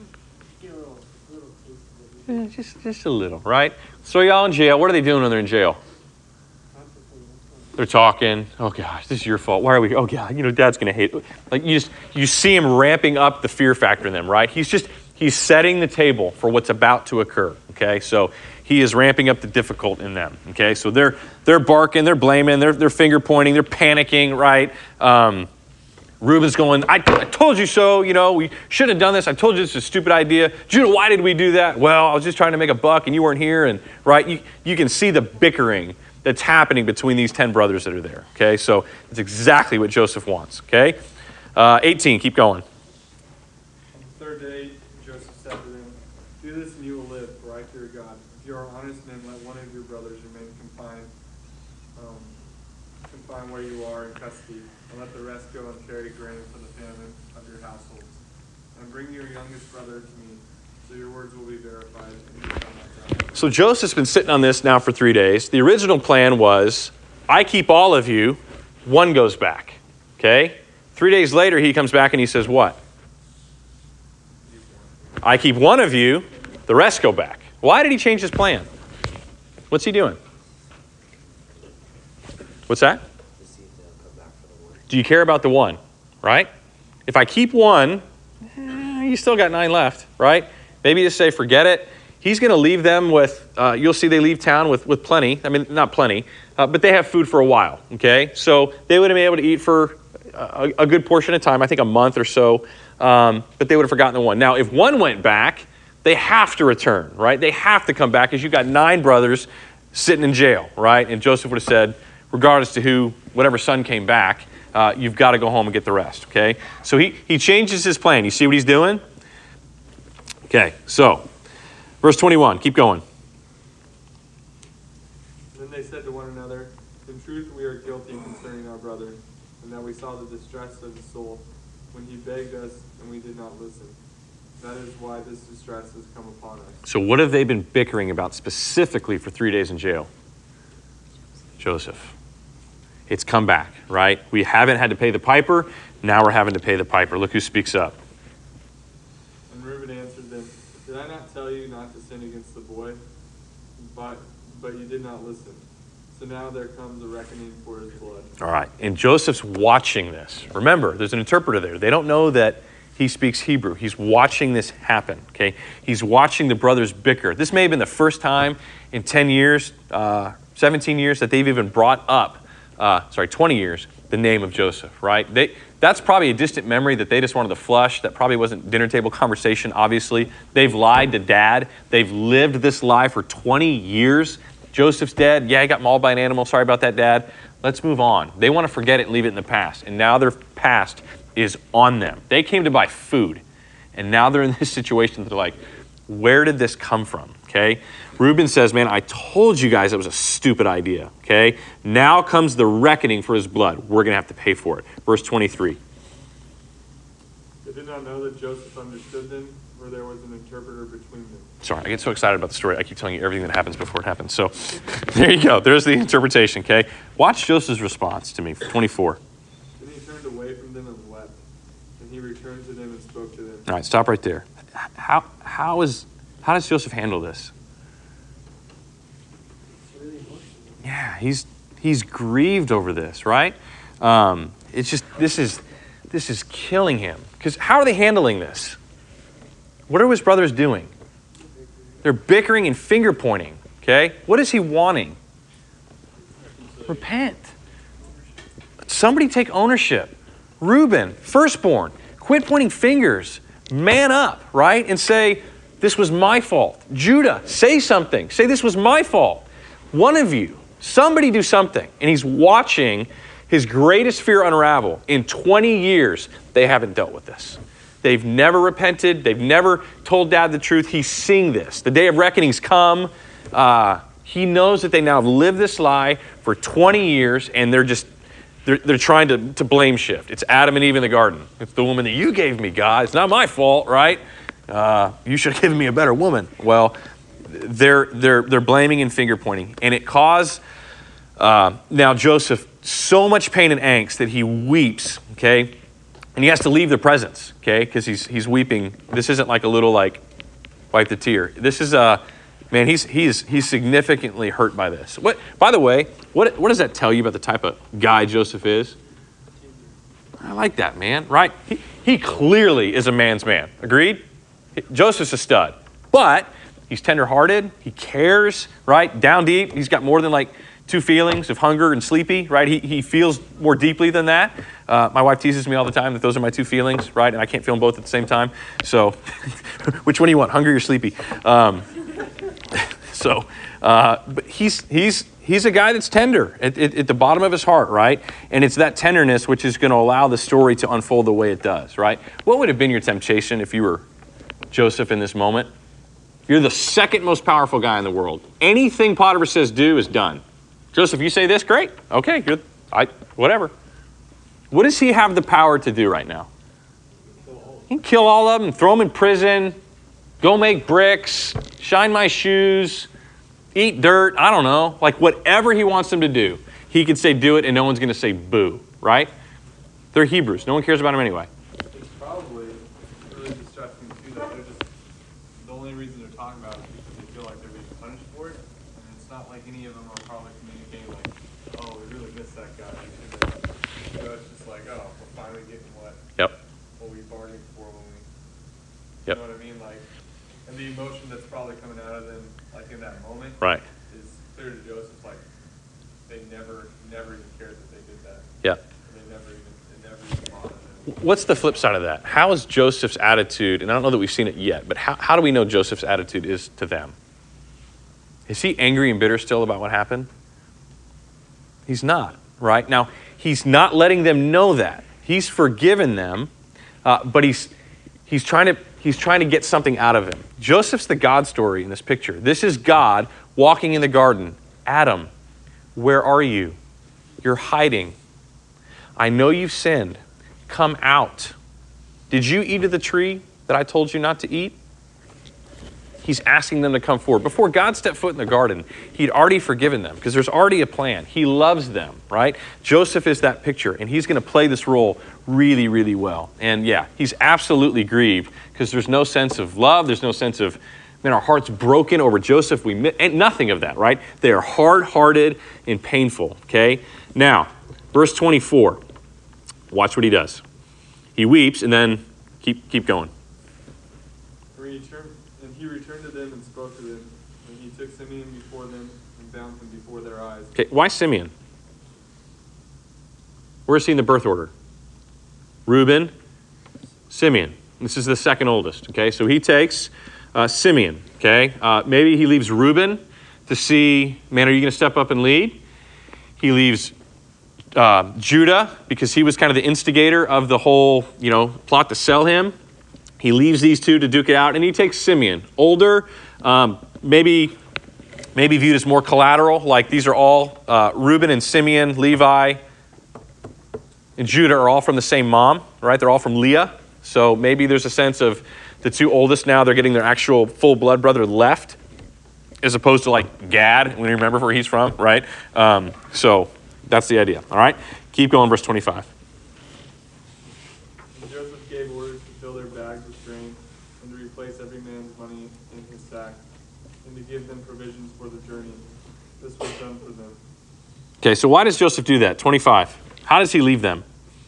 A: Just a little, right? So y'all in jail. What are they doing when they're in jail? They're talking. Oh gosh, this is your fault. Why are we? Oh God, Dad's gonna hate it. Like you see him ramping up the fear factor in them, right? He's setting the table for what's about to occur. Okay, so he is ramping up the difficult in them. Okay, so they're barking, they're blaming, they're finger pointing, they're panicking, right? Reuben's going, I told you so. We shouldn't have done this. I told you this is a stupid idea. Judah, why did we do that? Well, I was just trying to make a buck, and you weren't here, and right, you can see the bickering that's happening between these 10 brothers that are there, okay? So it's exactly what Joseph wants, okay? 18, keep going.
K: On the third day, Joseph said to them, do this and you will live, for I fear God. If you are honest men, let one of your brothers remain confined where you are in custody, and let the rest go and carry grain for the famine of your households. And bring your youngest brother to me, so your words will be verified, and you shall not die.
A: So Joseph's been sitting on this now for 3 days. The original plan was, I keep all of you, one goes back, okay? 3 days later, he comes back and he says what? I keep one of you, the rest go back. Why did he change his plan? What's he doing? What's that? Do you care about the one, right? If I keep one, you still got 9 left, right? Maybe just say, forget it. He's going to leave them with, you'll see they leave town with plenty. I mean, not plenty, but they have food for a while, okay? So they would have been able to eat for a good portion of time, I think a month or so, but they would have forgotten the one. Now, if one went back, they have to return, right? They have to come back because you've got 9 brothers sitting in jail, right? And Joseph would have said, regardless to whatever son came back, you've got to go home and get the rest, okay? So he changes his plan. You see what he's doing? Okay, so verse 21, keep going.
K: Then they said to one another, in truth we are guilty concerning our brother, and that we saw the distress of his soul when he begged us and we did not listen. That is why this distress has come upon us.
A: So what have they been bickering about specifically for 3 days in jail? Joseph. It's come back, right? We haven't had to pay the piper. Now we're having to pay the piper. Look who speaks up.
K: And Reuben answered them, did I not tell you not to sin against the boy? But you did not listen. So now there comes a reckoning for his blood.
A: All right. And Joseph's watching this. Remember, there's an interpreter there. They don't know that he speaks Hebrew. He's watching this happen, okay? He's watching the brothers bicker. This may have been the first time in 10 years, 17 years that they've even brought up, 20 years, the name of Joseph, right? That's probably a distant memory that they just wanted to flush. That probably wasn't dinner table conversation, obviously. They've lied to dad. They've lived this lie for 20 years. Joseph's dead. Yeah, he got mauled by an animal. Sorry about that, Dad. Let's move on. They want to forget it and leave it in the past. And now their past is on them. They came to buy food. And now they're in this situation that they're like, where did this come from? Okay? Reuben says, man, I told you guys it was a stupid idea. Okay? Now comes the reckoning for his blood. We're going to have to pay for it. Verse 23.
K: They did not know that Joseph understood them, or there was an interpreter between them.
A: Sorry, I get so excited about the story. I keep telling you everything that happens before it happens. So there you go. There's the interpretation, okay? Watch Joseph's response to me. 24.
K: Then he turned away from them and wept. And he returned to them and spoke to them.
A: All right, stop right there. How does Joseph handle this? Yeah, he's grieved over this, right? It's just this is killing him. Because how are they handling this? What are his brothers doing? They're bickering and finger pointing. Okay, what is he wanting? Repent. Somebody take ownership. Reuben, firstborn, quit pointing fingers. Man up, right? And say, this was my fault. Judah, say something. Say, this was my fault. One of you, somebody do something. And he's watching his greatest fear unravel. In 20 years, they haven't dealt with this. They've never repented. They've never told Dad the truth. He's seeing this. The day of reckoning's come. He knows that they now have lived this lie for 20 years, and they're trying to blame shift. It's Adam and Eve in the garden. It's the woman that you gave me, God. It's not my fault, right? You should have given me a better woman. Well, they're blaming and finger pointing, and it caused now Joseph so much pain and angst that he weeps. Okay. And he has to leave the presence, okay, because he's weeping. This isn't like a little like wipe the tear. This is man. He's significantly hurt by this. What? By the way, what does that tell you about the type of guy Joseph is? I like that, man. Right? He clearly is a man's man. Agreed? Joseph's a stud, but he's tenderhearted. He cares. Right? Down deep, he's got more than like two feelings of hunger and sleepy, right? He feels more deeply than that. My wife teases me all the time that those are my two feelings, right? And I can't feel them both at the same time. So which one do you want, hungry or sleepy? But he's a guy that's tender at the bottom of his heart, right? And it's that tenderness which is going to allow the story to unfold the way it does, right? What would have been your temptation if you were Joseph in this moment? You're the second most powerful guy in the world. Anything Potiphar says do is done. Joseph, you say this, great. Okay, good. Whatever. What does he have the power to do right now? He can kill all of them, throw them in prison, go make bricks, shine my shoes, eat dirt, I don't know. Like whatever he wants them to do, he could say do it and no one's going to say boo, right? They're Hebrews. No one cares about them anyway.
K: It's probably really distressing too that they're just, the only reason they're talking about it is because they feel like they're being punished for it. And it's not like any of them are probably communicating like, oh, we really miss that guy. So it's just like, oh, we're finally getting what we bargained for when we, you know what I mean? Like, and the emotion that's probably coming out of them, like in that moment,
A: right,
K: is clear to Joseph. Like, they never even cared that they did that.
A: Yeah.
K: It never even bothered them.
A: What's the flip side of that? How is Joseph's attitude, and I don't know that we've seen it yet, but how do we know Joseph's attitude is to them? Is he angry and bitter still about what happened? He's not, right? Now, he's not letting them know that. He's forgiven them, but he's trying to get something out of him. Joseph's the God story in this picture. This is God walking in the garden. Adam, where are you? You're hiding. I know you've sinned. Come out. Did you eat of the tree that I told you not to eat? He's asking them to come forward. Before God stepped foot in the garden, he'd already forgiven them because there's already a plan. He loves them, right? Joseph is that picture, and he's going to play this role really, really well. And yeah, he's absolutely grieved because there's no sense of love. There's no sense of, man, our heart's broken over Joseph. And nothing of that, right? They are hard-hearted and painful, okay? Now, verse 24. Watch what he does. He weeps, and then Keep going.
K: And he returned to them and spoke to them. And he took Simeon before them and bound him before their eyes.
A: Okay, why Simeon? Where's he in the birth order? Reuben, Simeon. This is the second oldest. Okay, so he takes Simeon. Okay, maybe he leaves Reuben to see, man, are you going to step up and lead? He leaves Judah because he was kind of the instigator of the whole, plot to sell him. He leaves these two to duke it out, and he takes Simeon, older, maybe viewed as more collateral, like these are all, Reuben and Simeon, Levi, and Judah are all from the same mom, right? They're all from Leah. So maybe there's a sense of the two oldest now, they're getting their actual full blood brother left, as opposed to like Gad, when you remember where he's from, right? So that's the idea, all right? Keep going, verse 25.
K: And Joseph gave orders to fill their bags with grain and to replace every man's money in his sack and to give them provisions for the journey. This was done for them.
A: Okay, so why does Joseph do that? 25. How does he leave them?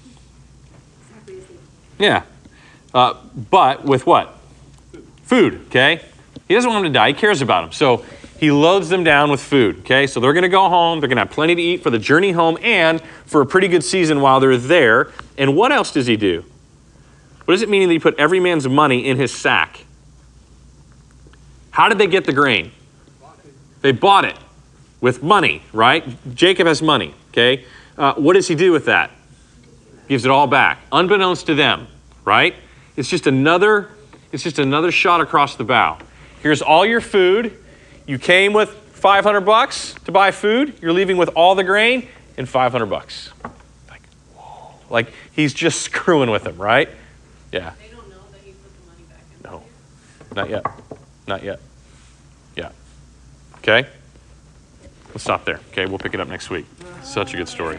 A: Yeah. But with what? Food, okay? He doesn't want them to die. He cares about them. So he loads them down with food, okay? So they're going to go home. They're going to have plenty to eat for the journey home and for a pretty good season while they're there. And what else does he do? What does it mean that he put every man's money in his sack? How did they get the grain? They bought it with money, right? Jacob has money, okay? What does he do with that? Gives it all back, unbeknownst to them, right? It's just another shot across the bow. Here's all your food. You came with $500 to buy food. You're leaving with all the grain and $500. Like, whoa. Like he's just screwing with them, right? Yeah.
J: They don't know that he put the money back in.
A: No, not yet. Not yet. Yeah. Okay. Let's stop there. Okay, we'll pick it up next week. Such a good story.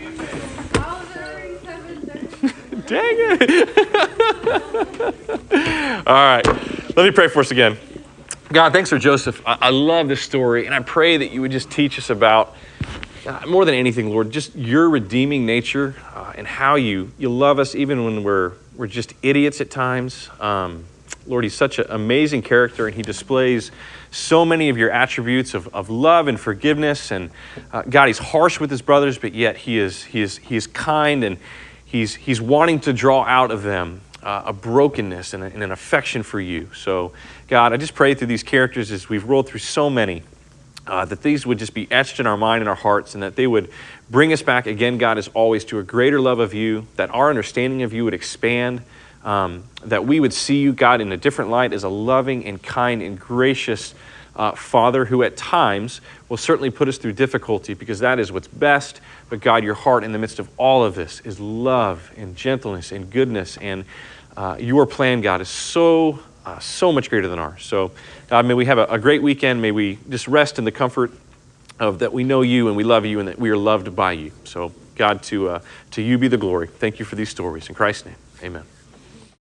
A: Dang it. All right. Let me pray for us again. God, thanks for Joseph. I love this story, and I pray that you would just teach us about, more than anything, Lord, just your redeeming nature and how you love us even when we're just idiots at times. Lord, he's such an amazing character, and he displays so many of your attributes of love and forgiveness. And God, he's harsh with his brothers, but yet he is kind, and he's wanting to draw out of them a brokenness and an affection for you. So, God, I just pray through these characters as we've rolled through so many, that these would just be etched in our mind and our hearts, and that they would bring us back again, God, as always, to a greater love of you, that our understanding of you would expand, that we would see you, God, in a different light as a loving and kind and gracious Father who at times will certainly put us through difficulty because that is what's best. But God, your heart in the midst of all of this is love and gentleness and goodness. And your plan, God, is so much greater than ours. So God, may we have a great weekend. May we just rest in the comfort of that we know you and we love you and that we are loved by you. So God, to you be the glory. Thank you for these stories. In Christ's name, amen.